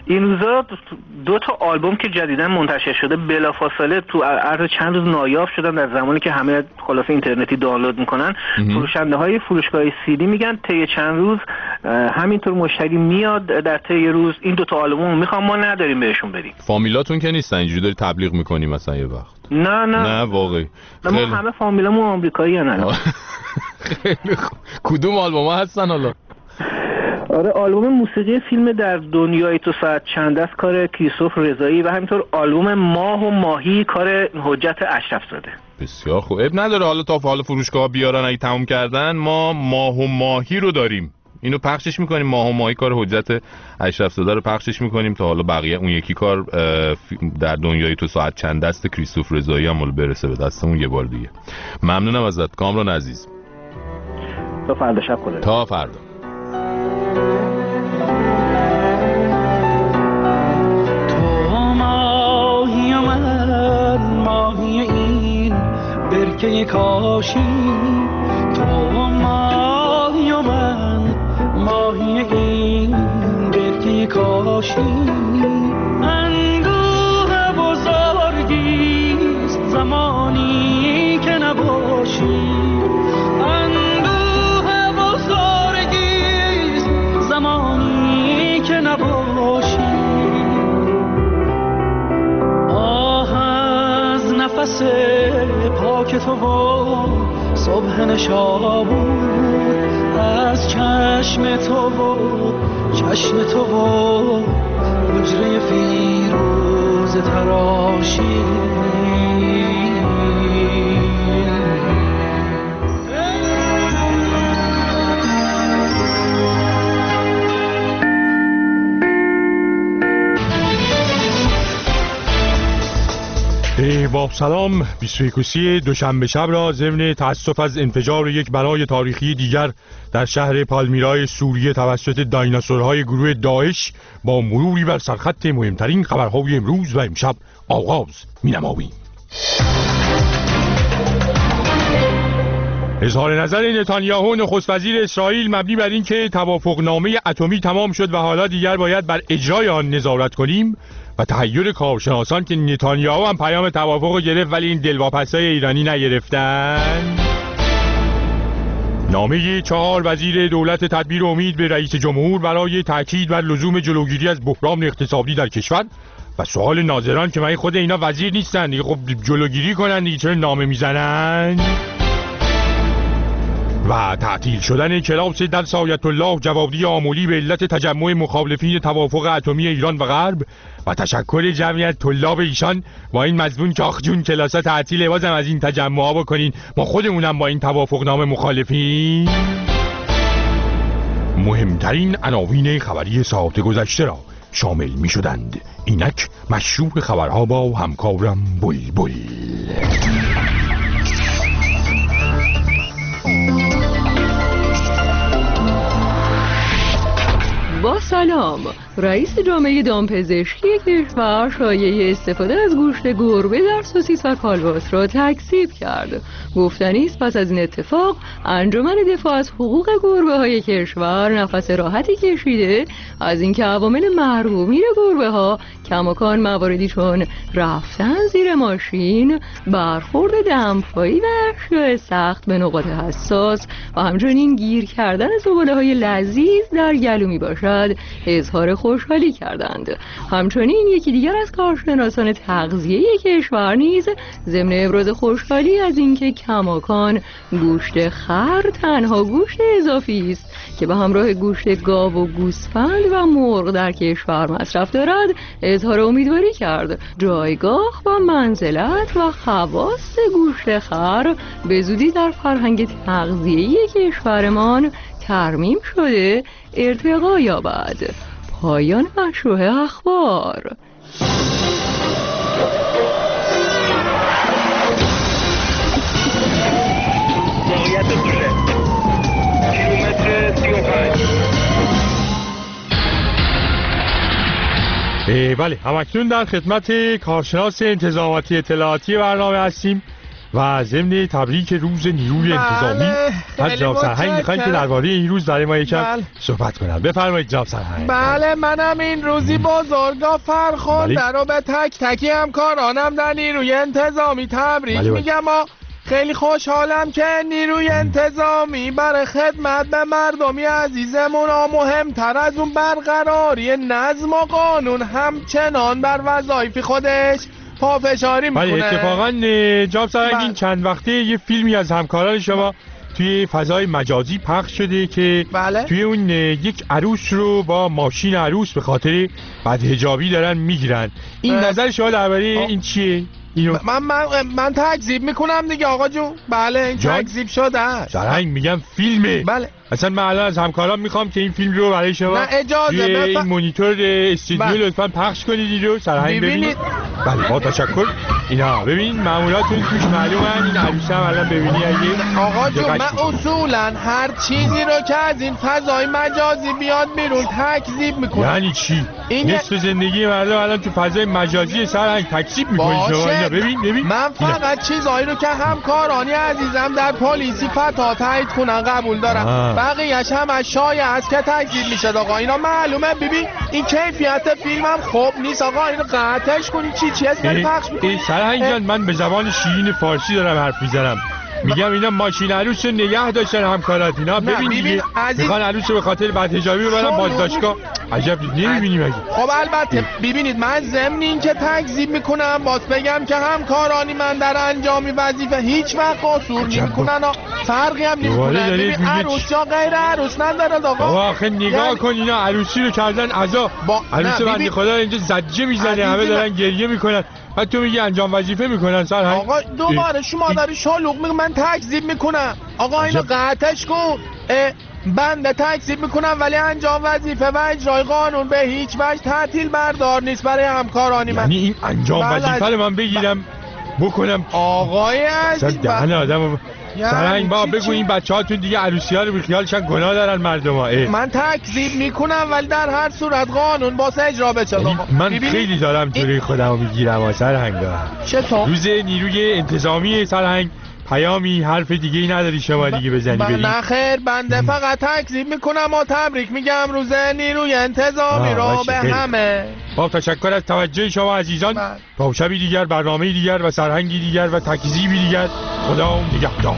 [SPEAKER 16] این روزا 2 آلبوم که جدیداً منتشر شده بلافاصله تو عرض چند روز نایاب شدن، در زمانی که همه خلاص اینترنتی دانلود میکنن. فروشنده‌های فروشگاه CD میگن طی چند روز همینطور مشتری میاد در طی روز این 2 آلبوم میخوام، ما نداریم بهشون بدیم.
[SPEAKER 2] فامیلاتون که نیستن اینجوری داری تبلیغ میکنی مثلا یه وقت؟
[SPEAKER 16] نه
[SPEAKER 2] واقعی.
[SPEAKER 16] ما همه فامیلامون آمریکایی ان.
[SPEAKER 2] خیلی خوب. کدوم آلبوم‌ها هستن حالا؟
[SPEAKER 16] آره آلبوم موسیقی فیلم در دنیای تو ساعت چند است کار کریستوف رضایی و همینطور آلبوم ماه و ماهی کار حجت اشرف‌زاده.
[SPEAKER 2] بسیار خوب. اب نداره حالا تا حالا فروشگاه بیارن اگه تموم کردن ما ماه و ماهی رو داریم. اینو پخشش میکنیم، ماه و ماهی کار حجت اشرف‌زاده رو پخشش میکنیم تا حالا بقیه اون یکی کار در دنیای تو ساعت چند است کریستوف رضایی هم برسه به دستمون یه بار دیگه. ممنونم ازت کامران عزیز.
[SPEAKER 16] تا فردا شب خدا.
[SPEAKER 2] تا فردا.
[SPEAKER 1] برکه کاشی تو ماهی و من ماهی این برکه کاشی اندوه بزرگیست زمانی که نباشی اندوه بزرگیست زمانی که نباشی آه از نفس پاک تو و صبح نشابور از چشم تو و چشم تو و حجره فیروز تراشی
[SPEAKER 19] با سلام. 21 دوشنبه شب را ضمن تأسف از انفجار یک بنای تاریخی دیگر در شهر پالمیرای سوریه توسط دایناسورهای گروه داعش با مروری بر سرخط مهمترین خبرهای امروز و امشب آغاز می‌نماییم. اظهار نظر نتانیاهو نخست وزیر اسرائیل مبنی بر اینکه توافقنامه اتمی تمام شد و حالا دیگر باید بر اجرای آن نظارت کنیم و تحیر کارشناسان که نتانیاهو هم پیام توافق گرفت ولی این دلواپسای ایرانی نگرفتن. نامه 4 وزیر دولت تدبیر امید به رئیس جمهور برای تاکید بر لزوم جلوگیری از بحران اقتصادی در کشور و سوال ناظران که من خود اینا وزیر نیستن دیگه، خب جلوگیری کنن دیگه، چرا نامه میزنن؟ و تعطیل شدن کلاس درس آیت الله جوادی آملی به علت تجمع مخالفین توافق اتمی ایران و غرب و تشکر جمعیت طلاب ایشان با این مضمون که آخ جون کلاسا تعطیله بازم از این تجمعها بکنین، ما خودمونم با این توافقنامه مخالفین. مهمترین عناوین خبری ساعت گذشته را شامل می شدند. اینک مشروع خبرها با همکارم بلبل.
[SPEAKER 14] با سلام. رئیس جامعه دامپزشکی کشور شایعه استفاده از گوشت گربه در سوسیس و کالباس را تکذیب کرد. گفتنی است پس از این اتفاق انجمن دفاع از حقوق گربه های کشور نفس راحتی کشیده از اینکه عوامل محرومی گربه ها کماکان مواردی چون رفتن زیر ماشین، برخورد دمپایی و اشیاء سخت به نقاط حساس و همچنین گیر کردن زباله های لذیذ در گلو می باشد اظهار خوشحالی کردند. همچنین یکی دیگر از کارشناسان تغذیه کشور نیز ضمن ابراز خوشحالی از اینکه کماکان گوشت خر تنها گوشت اضافی است که به همراه گوشت گاو و گوسفند و مرغ در کشور مصرف دارد اظهار امیدواری کرد. جایگاه و منزلت و خواص گوشت خر به زودی در فرهنگ تغذیه‌ای کشورمان ترمیم شده ارتقا یابد. پایان مشروع اخبار.
[SPEAKER 1] موقعیت دوله کیلومتر 35.
[SPEAKER 19] بله، همکنون در خدمت کارشناس انتظاماتی اطلاعاتی برنامه هستیم و ضمن تبریک روز نیروی انتظامی از جناب سرهنگ میخوایم که درباره این روز برای ما یکم صحبت کنم. بفرمایید جناب سرهنگ.
[SPEAKER 2] بله منم این روزی بزرگا فرخنده رو به تک تکی همکارانم در نیروی انتظامی تبریک میگم. خیلی خوشحالم که نیروی انتظامی برای خدمت به مردمی عزیزمون مهمتر از اون برقراری نظم و قانون همچنان بر وظایف خودش پافشاری میکنه.
[SPEAKER 19] بله اتفاقا جناب سرهنگ این چند وقته یه فیلمی از همکاران شما توی فضای مجازی پخش شده که توی اون یک عروس رو با ماشین عروس به خاطر بدحجابی دارن میگیرن. این نظر شما درباره این چیه؟
[SPEAKER 2] من تکذیب میکنم دیگه آقا جون. بله این تکذیب شده.
[SPEAKER 19] سرهنگ میگم فیلمه.
[SPEAKER 2] بله
[SPEAKER 19] اصلا من الان از همکاران میخوام که این فیلم رو برای شما
[SPEAKER 2] نه اجازه
[SPEAKER 19] این مونیتور استودیو لطفا پخش کنید رو سرهنگ ببینید. بله با تشکر. اینا ببین ماموراتون توش معلومن. این عروسه هم الان ببینی اگه
[SPEAKER 2] آقا جون من اصولا هر چیزی رو که از این فضای مجازی بیاد بیرون تکذیب میکنم.
[SPEAKER 19] یعنی چی؟ نصف زندگی مردم الان تو فضای مجازی سرهنگ تکذیب میکنی شما. اینا ببین
[SPEAKER 2] من فقط چیزایی رو که همکارانی عزیزم در پلیسی فتا تایید کنن قبول دارم. بقیه‌اش هم از شایعه است که تکذیب میشه آقا. اینا معلومه. ببین این کیفیت فیلمم خوب نیست آقا. اینو قطعش کنی چی اسم پخش می‌کنی؟
[SPEAKER 19] سرهنگ جان من به زبان شیرین فارسی دارم حرف میزنم. میگم اینا ماشین عروس رو نگه داشتن همکارات. اینا ببین دیگه میخوان عروس رو به خاطر بدحجابی ببرن بازداشتگاه. عجب نمیبینی مگه؟
[SPEAKER 2] خب البته ببینید من ضمن این که تکذیب میکنم باز بگم که همکارانی من در انجام وظیفه هیچ وقت قصور نمیکنن. فرقی هم نمیکنه. ببین عروس یا غیر عروس نداره آقا.
[SPEAKER 19] آخه نگاه کن اینا عروسی رو کردن عزا. عروس بنده خدا اینجا زجه میزنه همه دارن گریه میکنن. بعد تو میگی انجام وظیفه میکنن سرهنگ.
[SPEAKER 2] آقا دوباره شما داری شالوغ میگی من تکذیب میکنم. آقا اینو قطعش کن. بنده تکذیب میکنم ولی انجام وظیفه و اجرای قانون به هیچ وجه تعطیل بردار نیست برای همکارانی من.
[SPEAKER 19] یعنی این انجام وظیفه رو من بگیرم بکنم
[SPEAKER 2] آقای عزیز
[SPEAKER 19] دهن آدم سرهنگ با بگو این بچه‌هاتون دیگه عروسی‌ها رو بیخیالشن گناه دارن مردم‌ها.
[SPEAKER 2] من تکذیب میکنم ولی در هر صورت قانون واسه اجرا بشه.
[SPEAKER 19] من خیلی دارم جلوی خودمو میگیرم سرهنگا.
[SPEAKER 2] چطور؟
[SPEAKER 19] روز نیروی انتظامی سرهنگ پیامی حرف دیگه ای نداری شما دیگه بزنی بری؟
[SPEAKER 2] نه خیر بنده فقط تکذیب میکنم و تبریک میگم روز نیروی انتظامی رو به همه.
[SPEAKER 19] با تشکر از توجه شما عزیزان. تا شبی دیگر برنامه دیگر و سرهنگی دیگر و تکذیبی دیگر. خدا نگهدار.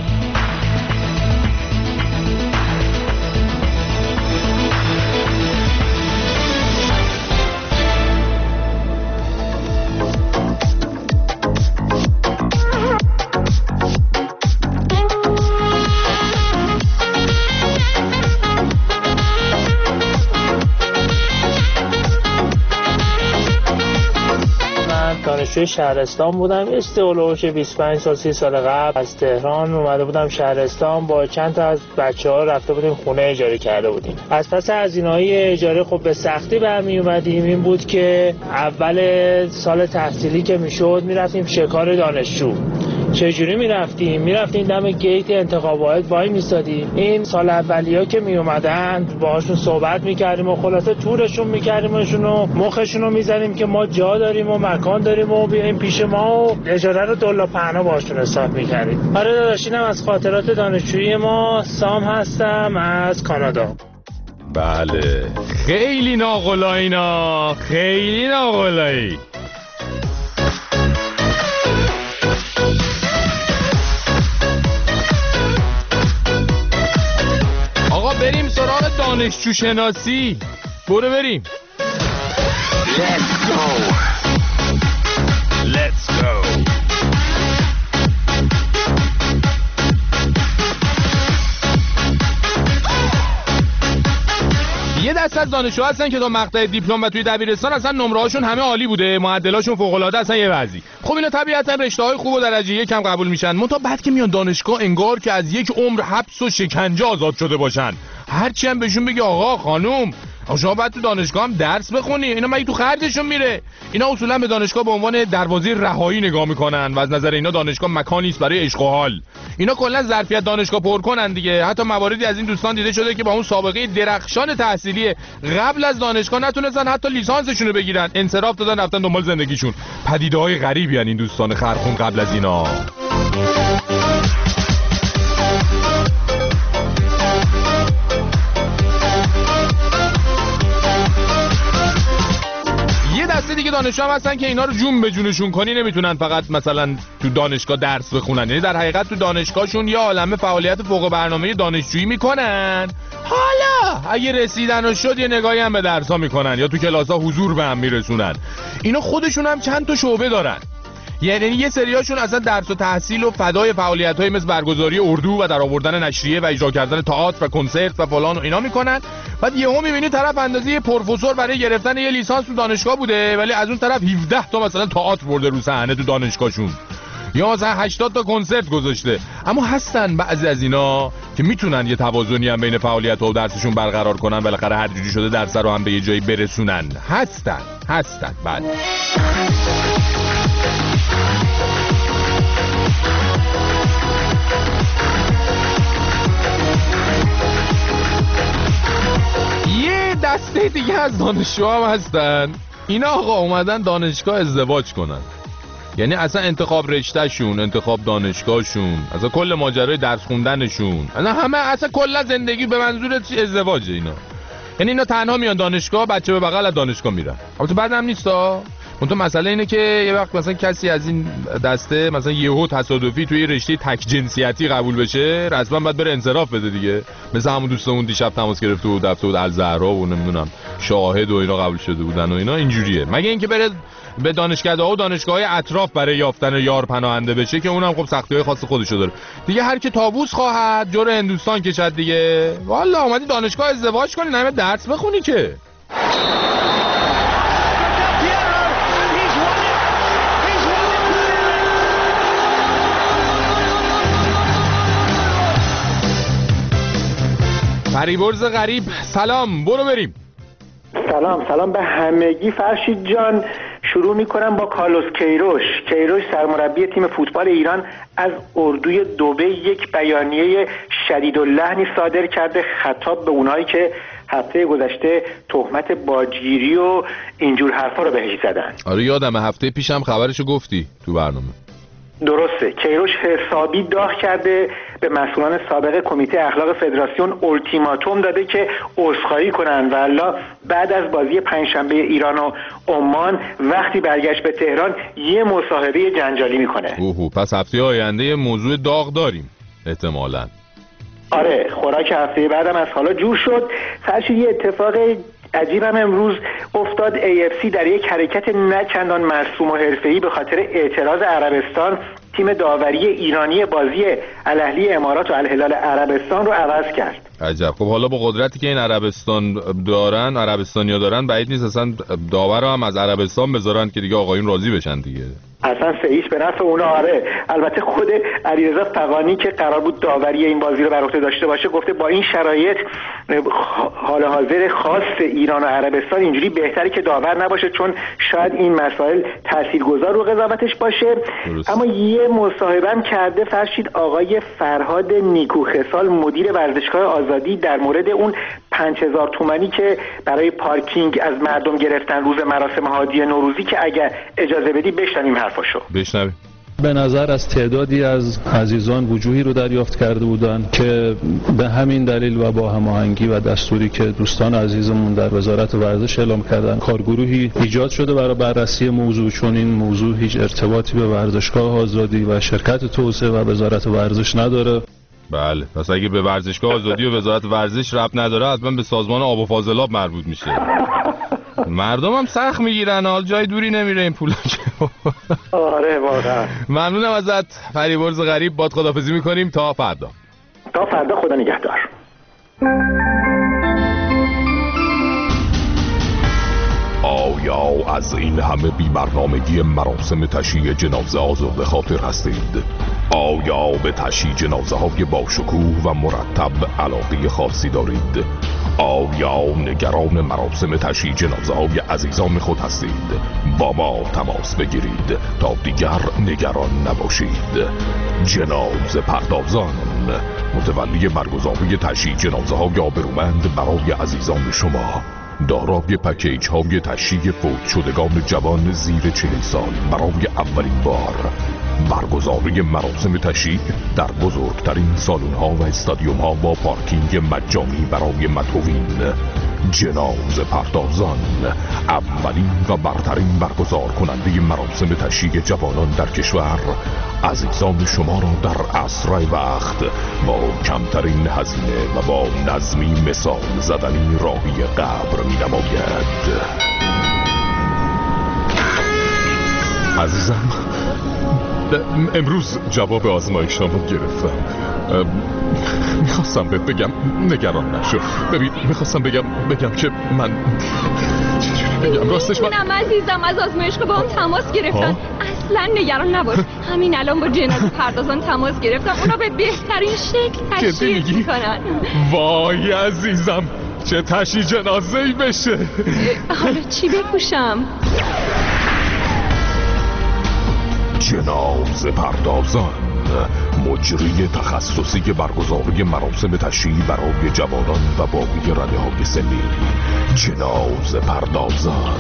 [SPEAKER 12] دانشجوی شهرستان بودم. استولوش 25 سال 30 سال قبل از تهران اومده بودم شهرستان. با چند تا از بچه‌ها رفته بودیم خونه اجاره کرده بودیم. از پس هزینه‌های اجاره خب به سختی برمی اومدیم. این بود که اول سال تحصیلی که میشد میرفتیم شکار دانشجو. چجوری میرفتیم دم گیت انتخاب واحد وای میستادیم. این سال اولیه که می اومدن باهاشون صحبت میکردیم و خلاصه تورشون میکردیمشون و مخشون رو میزنیم که ما جا داریم و مکان داریم و بیایم پیش ما و اجاره رو دلا پهنا باهاشون حساب میکردیم. آره داداش اینم از خاطرات دانشجویی ما. سام هستم از کانادا.
[SPEAKER 2] بله خیلی ناقلایینا خیلی ناقلایی. بریم سراغ دانشجو شناسی. برو بریم.
[SPEAKER 1] Let's go. Let's go.
[SPEAKER 2] یه دسته از دانشجو هستن که تا مقطع دیپلم و توی دبیرستان اصلا نمره‌هاشون همه عالی بوده، معدلاشون فوق‌العاده، اصلا یه وضعی. خب اینا طبیعتا رشته‌های خوب و درجه یک هم قبول میشن. منتها بعد که میان دانشگاه انگار که از یک عمر حبس و شکنجه آزاد شده باشن. هرچی هم بهشون بگی آقا خانوم شما باید تو دانشگاه هم درس بخونی، اینا مگه تو خرجشون میره؟ اینا اصولا به دانشگاه به عنوان دروازه رهایی نگاه میکنن و از نظر اینا دانشگاه مکانی است برای عشق و حال. اینا کلا ظرفیت دانشگاه پر کنن دیگه. حتی مواردی از این دوستان دیده شده که با اون سابقه درخشان تحصیلی قبل از دانشگاه نتونستن حتی لیسانسشون رو بگیرن، انصراف دادن رفتن دنبال زندگیشون. پدیده‌های غریبی ان این دوستان خرخون قبل از اینا. دیگه دانشجو هم هستن که اینا رو جون به جونشون کنی نمیتونن فقط مثلا تو دانشگاه درس بخونن، یعنی در حقیقت تو دانشگاهشون یه عالمه فعالیت فوق برنامه دانشجویی میکنن. حالا اگه رسیدن و شد یه نگاهی هم به درس‌ها میکنن یا تو کلاس‌ها حضور به هم میرسونن. اینا خودشون هم چند تا شعبه دارن، یعنی یه سریاشون اصلا درس و تحصیل و فدای فعالیت‌های مثل برگزاری اردو و درآوردن نشریه و اجرا کردن تئاتر و کنسرت و فلان و اینا میکنن. بعد یهو میبینی طرف اندازه یه پروفسور برای گرفتن یه لیسانس تو دانشگاه بوده ولی از اون طرف 17 تا مثلا تئاتر برده رو صحنه تو دانشگاهشون، یا مثلا 80 تا کنسرت گذاشته. اما هستن بعضی از اینا که میتونن یه توازنی هم بین فعالیت‌ها و درسشون برقرار کنن، بالاخره هر جوری شده درس رو هم به یه جایی برسونن. هستن بعد دسته دیگه از دانشجوها هم هستن. اینا آقا اومدن دانشگاه ازدواج کنن، یعنی اصلا انتخاب رشتهشون، انتخاب دانشگاهشون، اصلا کل ماجرای درس خوندنشون، اصلا کلا زندگی به منظور ازدواجه اینا. یعنی اینا تنها میان دانشگاه، بچه به بغل از دانشگاه میرن. البته بعدم نیستا. اون مسئله اینه که یه وقت مثلا کسی از این دسته مثلا یهو تصادفی توی رشته تک جنسیتی قبول بشه، رسما باید بره انصراف بده دیگه. مثلا همون دوستمون دیشب تماس گرفته بود رفته بود الزهرا و نمیدونم شاهد و اینا قبول شده بودن و اینا اینجوریه. مگه اینکه بره به دانشکده‌ها و دانشگاه‌های اطراف برای یافتن یار پناهنده بشه که اونم خب سختی‌های خاص خودشو داره دیگه. هر کی طاووس خواهد جور هندوستان کشد دیگه. والا اومدی دانشگاه ازدواج کنی، نه درس بخونی که. فریبرز غریب سلام، برو بریم.
[SPEAKER 16] سلام به همگی. فرشید جان، شروع میکنم با کارلوس کیروش سرمربی تیم فوتبال ایران از اردوی دبی یک بیانیه شدیداللحنی صادر کرده خطاب به اونایی که هفته گذشته تهمت باجگیری و اینجور حرفا رو بهش زدن.
[SPEAKER 2] آره یادمه هفته پیشم خبرشو گفتی تو برنامه.
[SPEAKER 16] درسته. کیروش حسابی داغ کرده، به مسئولان سابق کمیته اخلاق فدراسیون اولتیماتوم داده که عذرخواهی کنن و الا بعد از بازی پنجشنبه ایران و عمان وقتی برگشت به تهران یه مصاحبه جنجالی میکنه.
[SPEAKER 2] پس هفته آینده موضوع داغ داریم احتمالاً.
[SPEAKER 16] آره خوراک هفته بعدم از حالا جور شد. فرشید یه اتفاق عجیبم امروز افتاد. AFC در یک حرکت نچندان مرسوم و حرفه‌ای به خاطر اعتراض عربستان تیم داوری ایرانی بازی الاهلی امارات و الهلال عربستان رو عوض کرد.
[SPEAKER 2] عجب. خب حالا با قدرتی که این عربستانیا دارن بعید نیست اصلا داور رو هم از عربستان بذارن که دیگه آقایون راضی بشن دیگه.
[SPEAKER 16] اصلا سعیش به نفع اونا. آره البته خود علیرضا فغانی که قرار بود داوری این بازی رو بر عهده داشته باشه گفته با این شرایط حال حاضر خاص ایران و عربستان اینجوری بهتره که داور نباشه چون شاید این مسائل تاثیرگذار رو قضاوتش باشه. اما یه مصاحبه‌ام کرده فرشید آقای فرهاد نیکوخصال مدیر ورزشگاه آزادی در مورد اون 5000 تومانی که برای پارکینگ از مردم گرفتن روز مراسم هادی نوروزی که اگه اجازه بدی بشنویم حرفاشو.
[SPEAKER 2] بشنویم.
[SPEAKER 20] به نظر از تعدادی از عزیزان وجوهی رو دریافت کرده بودند که به همین دلیل و با هماهنگی و دستوری که دوستان عزیزمون در وزارت ورزش اعلام کردن کارگروهی ایجاد شده برای بررسی موضوع، چون این موضوع هیچ ارتباطی به ورزشگاه آزادی و شرکت توسعه و وزارت ورزش نداره.
[SPEAKER 2] بله پس اگه به ورزشگاه آزادی و وزارت ورزش ربط نداره حتما به سازمان آب و فاضلاب مربوط میشه. مردم هم سخت میگیرن، حال جای دوری نمیره این پولا که.
[SPEAKER 16] آره واقعا.
[SPEAKER 2] ممنونم ازت فریبرز غریب. باد خداحافظی میکنیم تا فردا.
[SPEAKER 16] خدا نگهدار.
[SPEAKER 21] آیا از این همه بی‌برنامگی مراسم تشییع جنازه آزرده خاطر هستید؟ آیا به تشییع جنازه های با شکوه و مرتب علاقه خاصی دارید؟ آیا نگران مراسم تشییع جنازه های عزیزان خود هستید؟ با ما تماس بگیرید تا دیگر نگران نباشید. جنازه پردازان، متولی برگزاری تشییع جنازه های آبرومند برای عزیزان شما، دارای پکیج های تشییع فوت شدگان جوان زیر 40 سال برای اولین بار. برگزاری مراسم تشییع در بزرگترین سالن‌ها و استادیوم‌ها با پارکینگ مجانی برای مدعوین. جناز پردازان، اولین و برترین برگزار کننده مراسم تشییع جوانان در کشور، عزیزان شما را در اسرع وقت با کمترین هزینه و با نظمی مثال زدنی راهی قبر می نماید. عزیزم، امروز جواب آزمایشامو گرفتم. میخواستم بهت بگم نگران نشو. ببین میخواستم بگم که من بگم راستش
[SPEAKER 14] من عزیزم از آزمایشگاه با اون تماس گرفتن. اصلا نگران نباش، همین الان با جنازه پردازان تماس گرفتم، اونا به بهترین شکل تشییع میکنن.
[SPEAKER 21] وای عزیزم، چه تشییع جنازه‌ای بشه.
[SPEAKER 14] حالا چی بپوشم؟
[SPEAKER 21] جناز پردازان، مجری تخصصی برگزاری مراسم تشییع برای جوانان و باقی رده‌های سنی. جناز پردازان.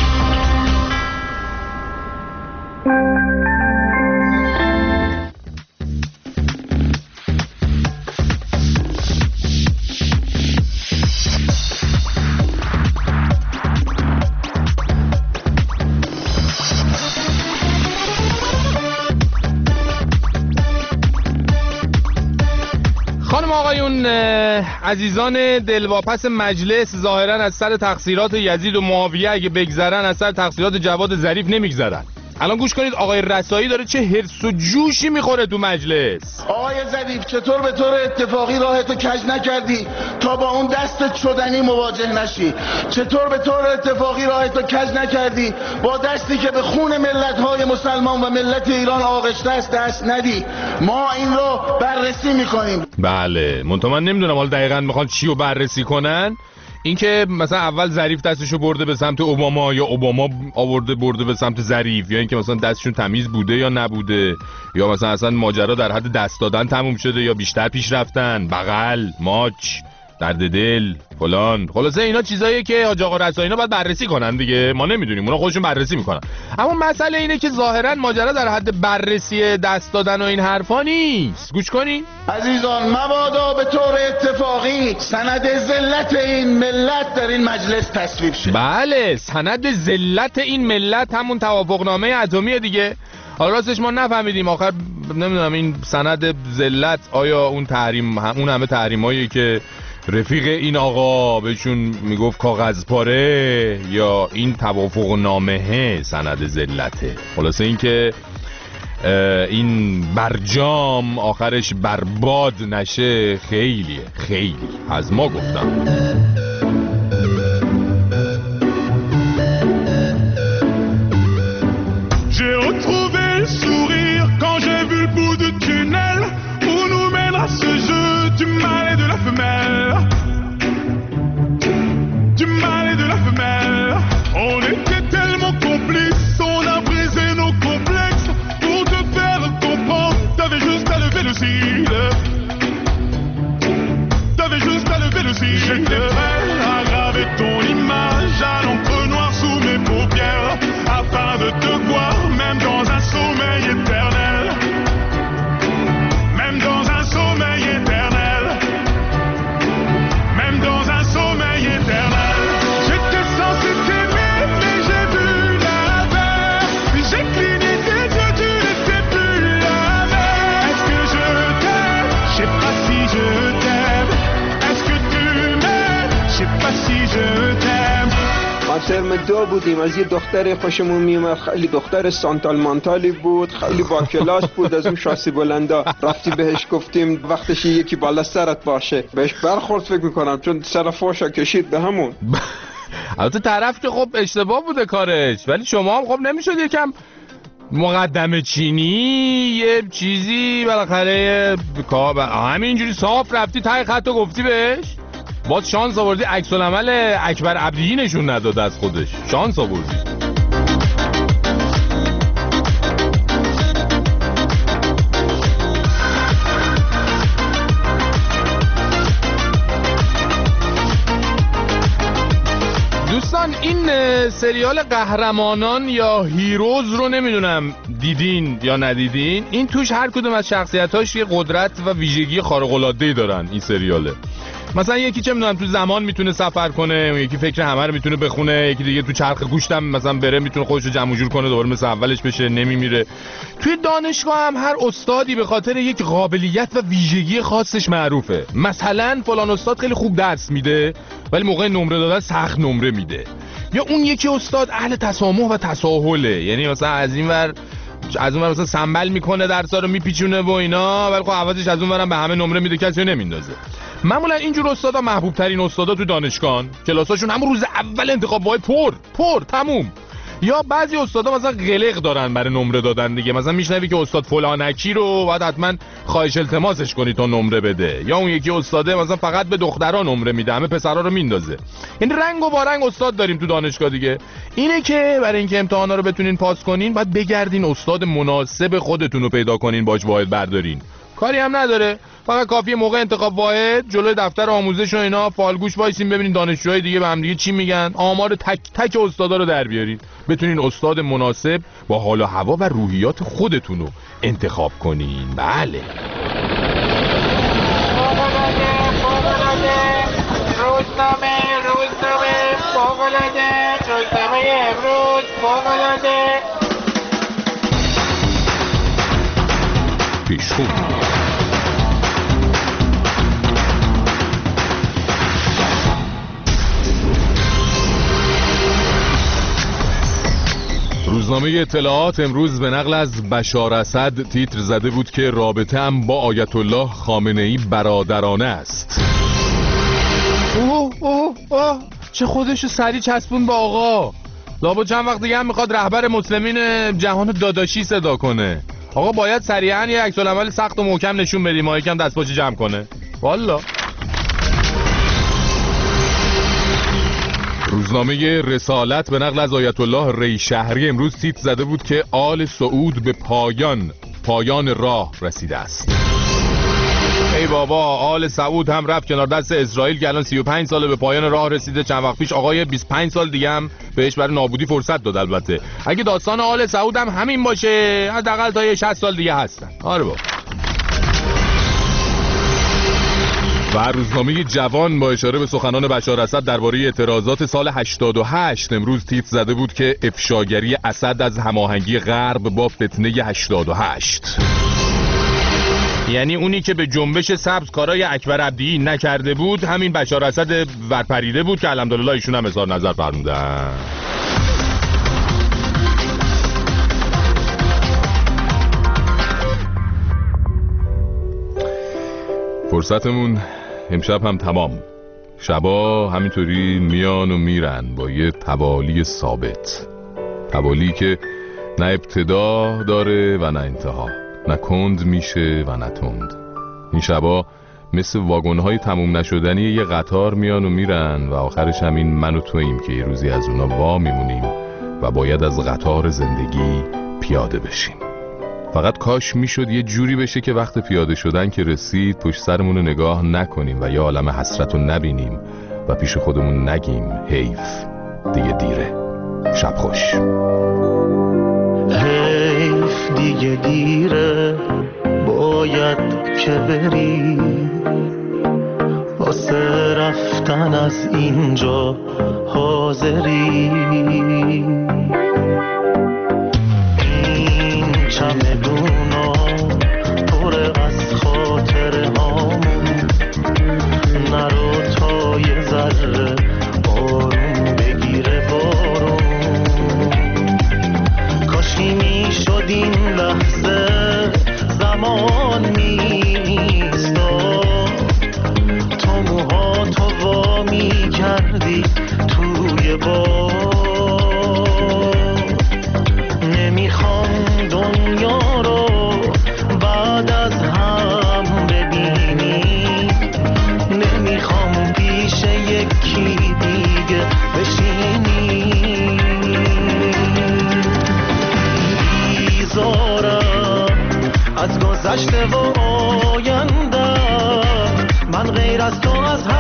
[SPEAKER 2] عزیزان دلواپس مجلس ظاهرا از سر تقصیرات یزید و معاویه اگه بگذرن از سر تقصیرات جواد ظریف نمیگذرن. الان گوش کنید، آقای رسایی داره چه هرس و جوشی میخوره تو مجلس.
[SPEAKER 5] آقای ظریف، چطور به طور اتفاقی راهتو کج نکردی تا با اون دست شدنی مواجه نشی؟ چطور به طور اتفاقی راهتو کج نکردی با دستی که به خون ملت‌های مسلمان و ملت ایران آغشته است دست ندی؟ ما این رو بررسی میکنیم.
[SPEAKER 2] بله، منتها من نمیدونم حالا دقیقاً میخوان چی رو بررسی کنن. این که مثلا اول ظریف دستشو برده به سمت اوباما یا اوباما برده به سمت ظریف، یا اینکه مثلا دستشون تمیز بوده یا نبوده، یا مثلا اصلا ماجرا در حد دست دادن تموم شده یا بیشتر پیش رفتن، بغل، ماچ، درد دل، فلان. خلاصه اینا چیزاییه که حاج آقا رسایی اینا باید بررسی کنن دیگه، ما نمیدونیم، اونا خودشون بررسی میکنن. اما مسئله اینه که ظاهرا ماجرا در حد بررسی دست دادن و این حرفا نیست. گوش کنین
[SPEAKER 5] عزیزان، مبادا به طور اتفاقی سند ذلت این ملت در این مجلس تصویب شه.
[SPEAKER 2] بله، سند ذلت این ملت همون توافقنامه اتمی دیگه. حالا راستش ما نفهمیدیم آخر، نمیدونم این سند ذلت آیا اون تحریم، اون همه تحریمایی که رفیق این آقا بهشون میگفت کاغذ پاره، یا این توافقنامه سند ذلته. خلاصه این که این برجام آخرش برباد نشه خیلی از ما گفتم.
[SPEAKER 22] J'ai retrouvé le sourire quand j'ai vu le bout du tunnel où nous mènera ce jeu du mal et de la femelle. Du mal et de la femelle. On était tellement complices, on a brisé nos complexes pour te faire comprendre. T'avais juste à lever le cil. T'avais juste à lever le cil. J'étais prêt à graver ton image à l'encre noire sous mes paupières afin de te voir même dans un sommeil éternel. Même dans un sommeil éternel. Même dans un sommeil éternel. J'étais censé t'aimer mais j'ai vu l'inverse. J'ai cligné tes yeux, tu n'étais plus la même. Est-ce que je t'aime? Je sais pas si je t'aime. Est-ce que tu m'aimes? Je sais pas si je t'aime.
[SPEAKER 23] ما ترم 2 بودیم، از یه دختر خوشمون میومد، خیلی دختر سانتال مانتالی بود، خیلی با کلاس بود، از اون شاسی بلندا. رفتی بهش گفتیم وقتش یکی بالا سرت باشه، بهش برخورد فکر میکنم چون سر فوشا کشید به همون.
[SPEAKER 2] البته طرف که خب اشتباه بوده کارش، ولی شما هم خب نمیشد یکم مقدمه چینی یه چیزی بالاخره همینجوری صاف رفتی تای خط و گفتی بهش؟ باز شانس آوردی عکس العمل اکبر عبدی نشون نداد از خودش، شانس آوردی. دوستان این سریال قهرمانان یا هیروز رو نمیدونم دیدین یا ندیدین. این توش هر کدوم از شخصیتاش یه قدرت و ویژگی خارق‌العاده‌ای دارن. این سریاله مثلا یکی چه میدونم تو زمان میتونه سفر کنه، یکی فکر همه رو میتونه بخونه، یکی دیگه تو چرخ گوشتم مثلا بره میتونه خودش رو جمع و جور کنه دوباره مثل اولش بشه نمیمیره. توی دانشگاه هم هر استادی به خاطر یک قابلیت و ویژگی خاصش معروفه. مثلا فلان استاد خیلی خوب درس میده ولی موقع نمره دادن سخت نمره میده، یا اون یکی استاد اهل تسامح و تساهله، یعنی مثلا از اون ور مثلا سنبل میکنه درسا رو میپیچونه و اینا، ولی خب عوضش از اون ورم به همه نمره میده کسی رو نمیندازه. معمولا اینجور استادا محبوب ترین استادا تو دانشگاهن، کلاساشون همون روز اول انتخاب وای پر تموم. یا بعضی استادا مثلا قلق دارن برای نمره دادن دیگه، مثلا میشنوی که استاد فلانکی رو باید حتما خواهش التماسش کنی تا نمره بده، یا اون یکی استاده مثلا فقط به دخترها نمره میده همه پسرها رو میندازه. این رنگ و بارنگ استاد داریم تو دانشگاه دیگه. اینه که برای اینکه امتحانا رو بتونین پاس کنین باید بگردین استاد مناسب خودتون رو پیدا کنین باج واحد بردارین. کاری هم نداره، فقط کافیه موقع انتخاب واحد جلوی دفتر آموزش و اینا فالگوش وایسین ببینین دانشجوهای دیگه به هم دیگه چی میگن، آمار تک تک استادا رو در بیارین، بتونین استاد مناسب با حال و هوا و روحیات خودتون رو انتخاب کنین. بله
[SPEAKER 3] روزنامه امروز فوق‌العاده
[SPEAKER 21] پیشخوب. روزنامه اطلاعات امروز به نقل از بشار اسد تیتر زده بود که رابطه هم با آیت الله خامنه‌ای برادرانه است.
[SPEAKER 2] اوه چه خودشو سری چسبون با آقا. لابد چند وقت دیگه هم میخواد رهبر مسلمین جهان داداشی صدا کنه. آقا باید سریعا یه عکس العمل سخت و محکم نشون بدیم ما یکم دست پاچه جمع کنه. والا
[SPEAKER 21] روزنامه رسالت به نقل از آیت الله ری شهری امروز تیتر زده بود که آل سعود به پایان راه رسیده است.
[SPEAKER 2] ای بابا، آل سعود هم رفت کنار دست اسرائیل که الان 35 ساله به پایان راه رسیده. چند وقت پیش آقای 25 سال دیگه هم بهش برای نابودی فرصت داد. البته اگه داستان آل سعود هم همین باشه حداقل تا 60 سال دیگه هستن. آره بابا.
[SPEAKER 21] و روزنامه جوان با اشاره به سخنان بشار اسد درباره اعتراضات سال 88 امروز تیتر زده بود که افشاگری اسد از هماهنگی غرب با فتنه 88.
[SPEAKER 2] یعنی اونی که به جنبش سبز کارای اکبر عبدی نکرده بود همین بشار اسد ورپریده بود که الحمدلله ایشون هم اظهار نظر فرمودن.
[SPEAKER 21] فرصتمون امشب هم تمام. شبا همینطوری میان و میرن با یه توالی ثابت، توالی که نه ابتدا داره و نه انتها، نه کند میشه و نه تند. این شبا مثل واگن‌های تموم نشدنی یه قطار میان و میرن و آخرش هم این من و توییم که یه روزی از اونا وا میمونیم و باید از قطار زندگی پیاده بشیم. فقط کاش میشد یه جوری بشه که وقت پیاده شدن که رسید پشت سرمون رو نگاه نکنیم و یه عالم حسرت رو نبینیم و پیش خودمون نگیم حیف دیگه دیره. شب خوش.
[SPEAKER 6] حیف دیگه دیره باید که بری واسه رفتن از اینجا حاضری. این چمدونا پر از خاطر هامون، نرو تا یه ذره آروم بگیره بارون. کاشکی میشد این لحظه زمان میستاد، تو موهاتو وا میکردی توی باد. نمیخوام دنیا رو بعد از هم ببینی، نمیخوام پیش یکی دیگه بشینی. بیزارم از گذشته و آینده، من غیر از تو از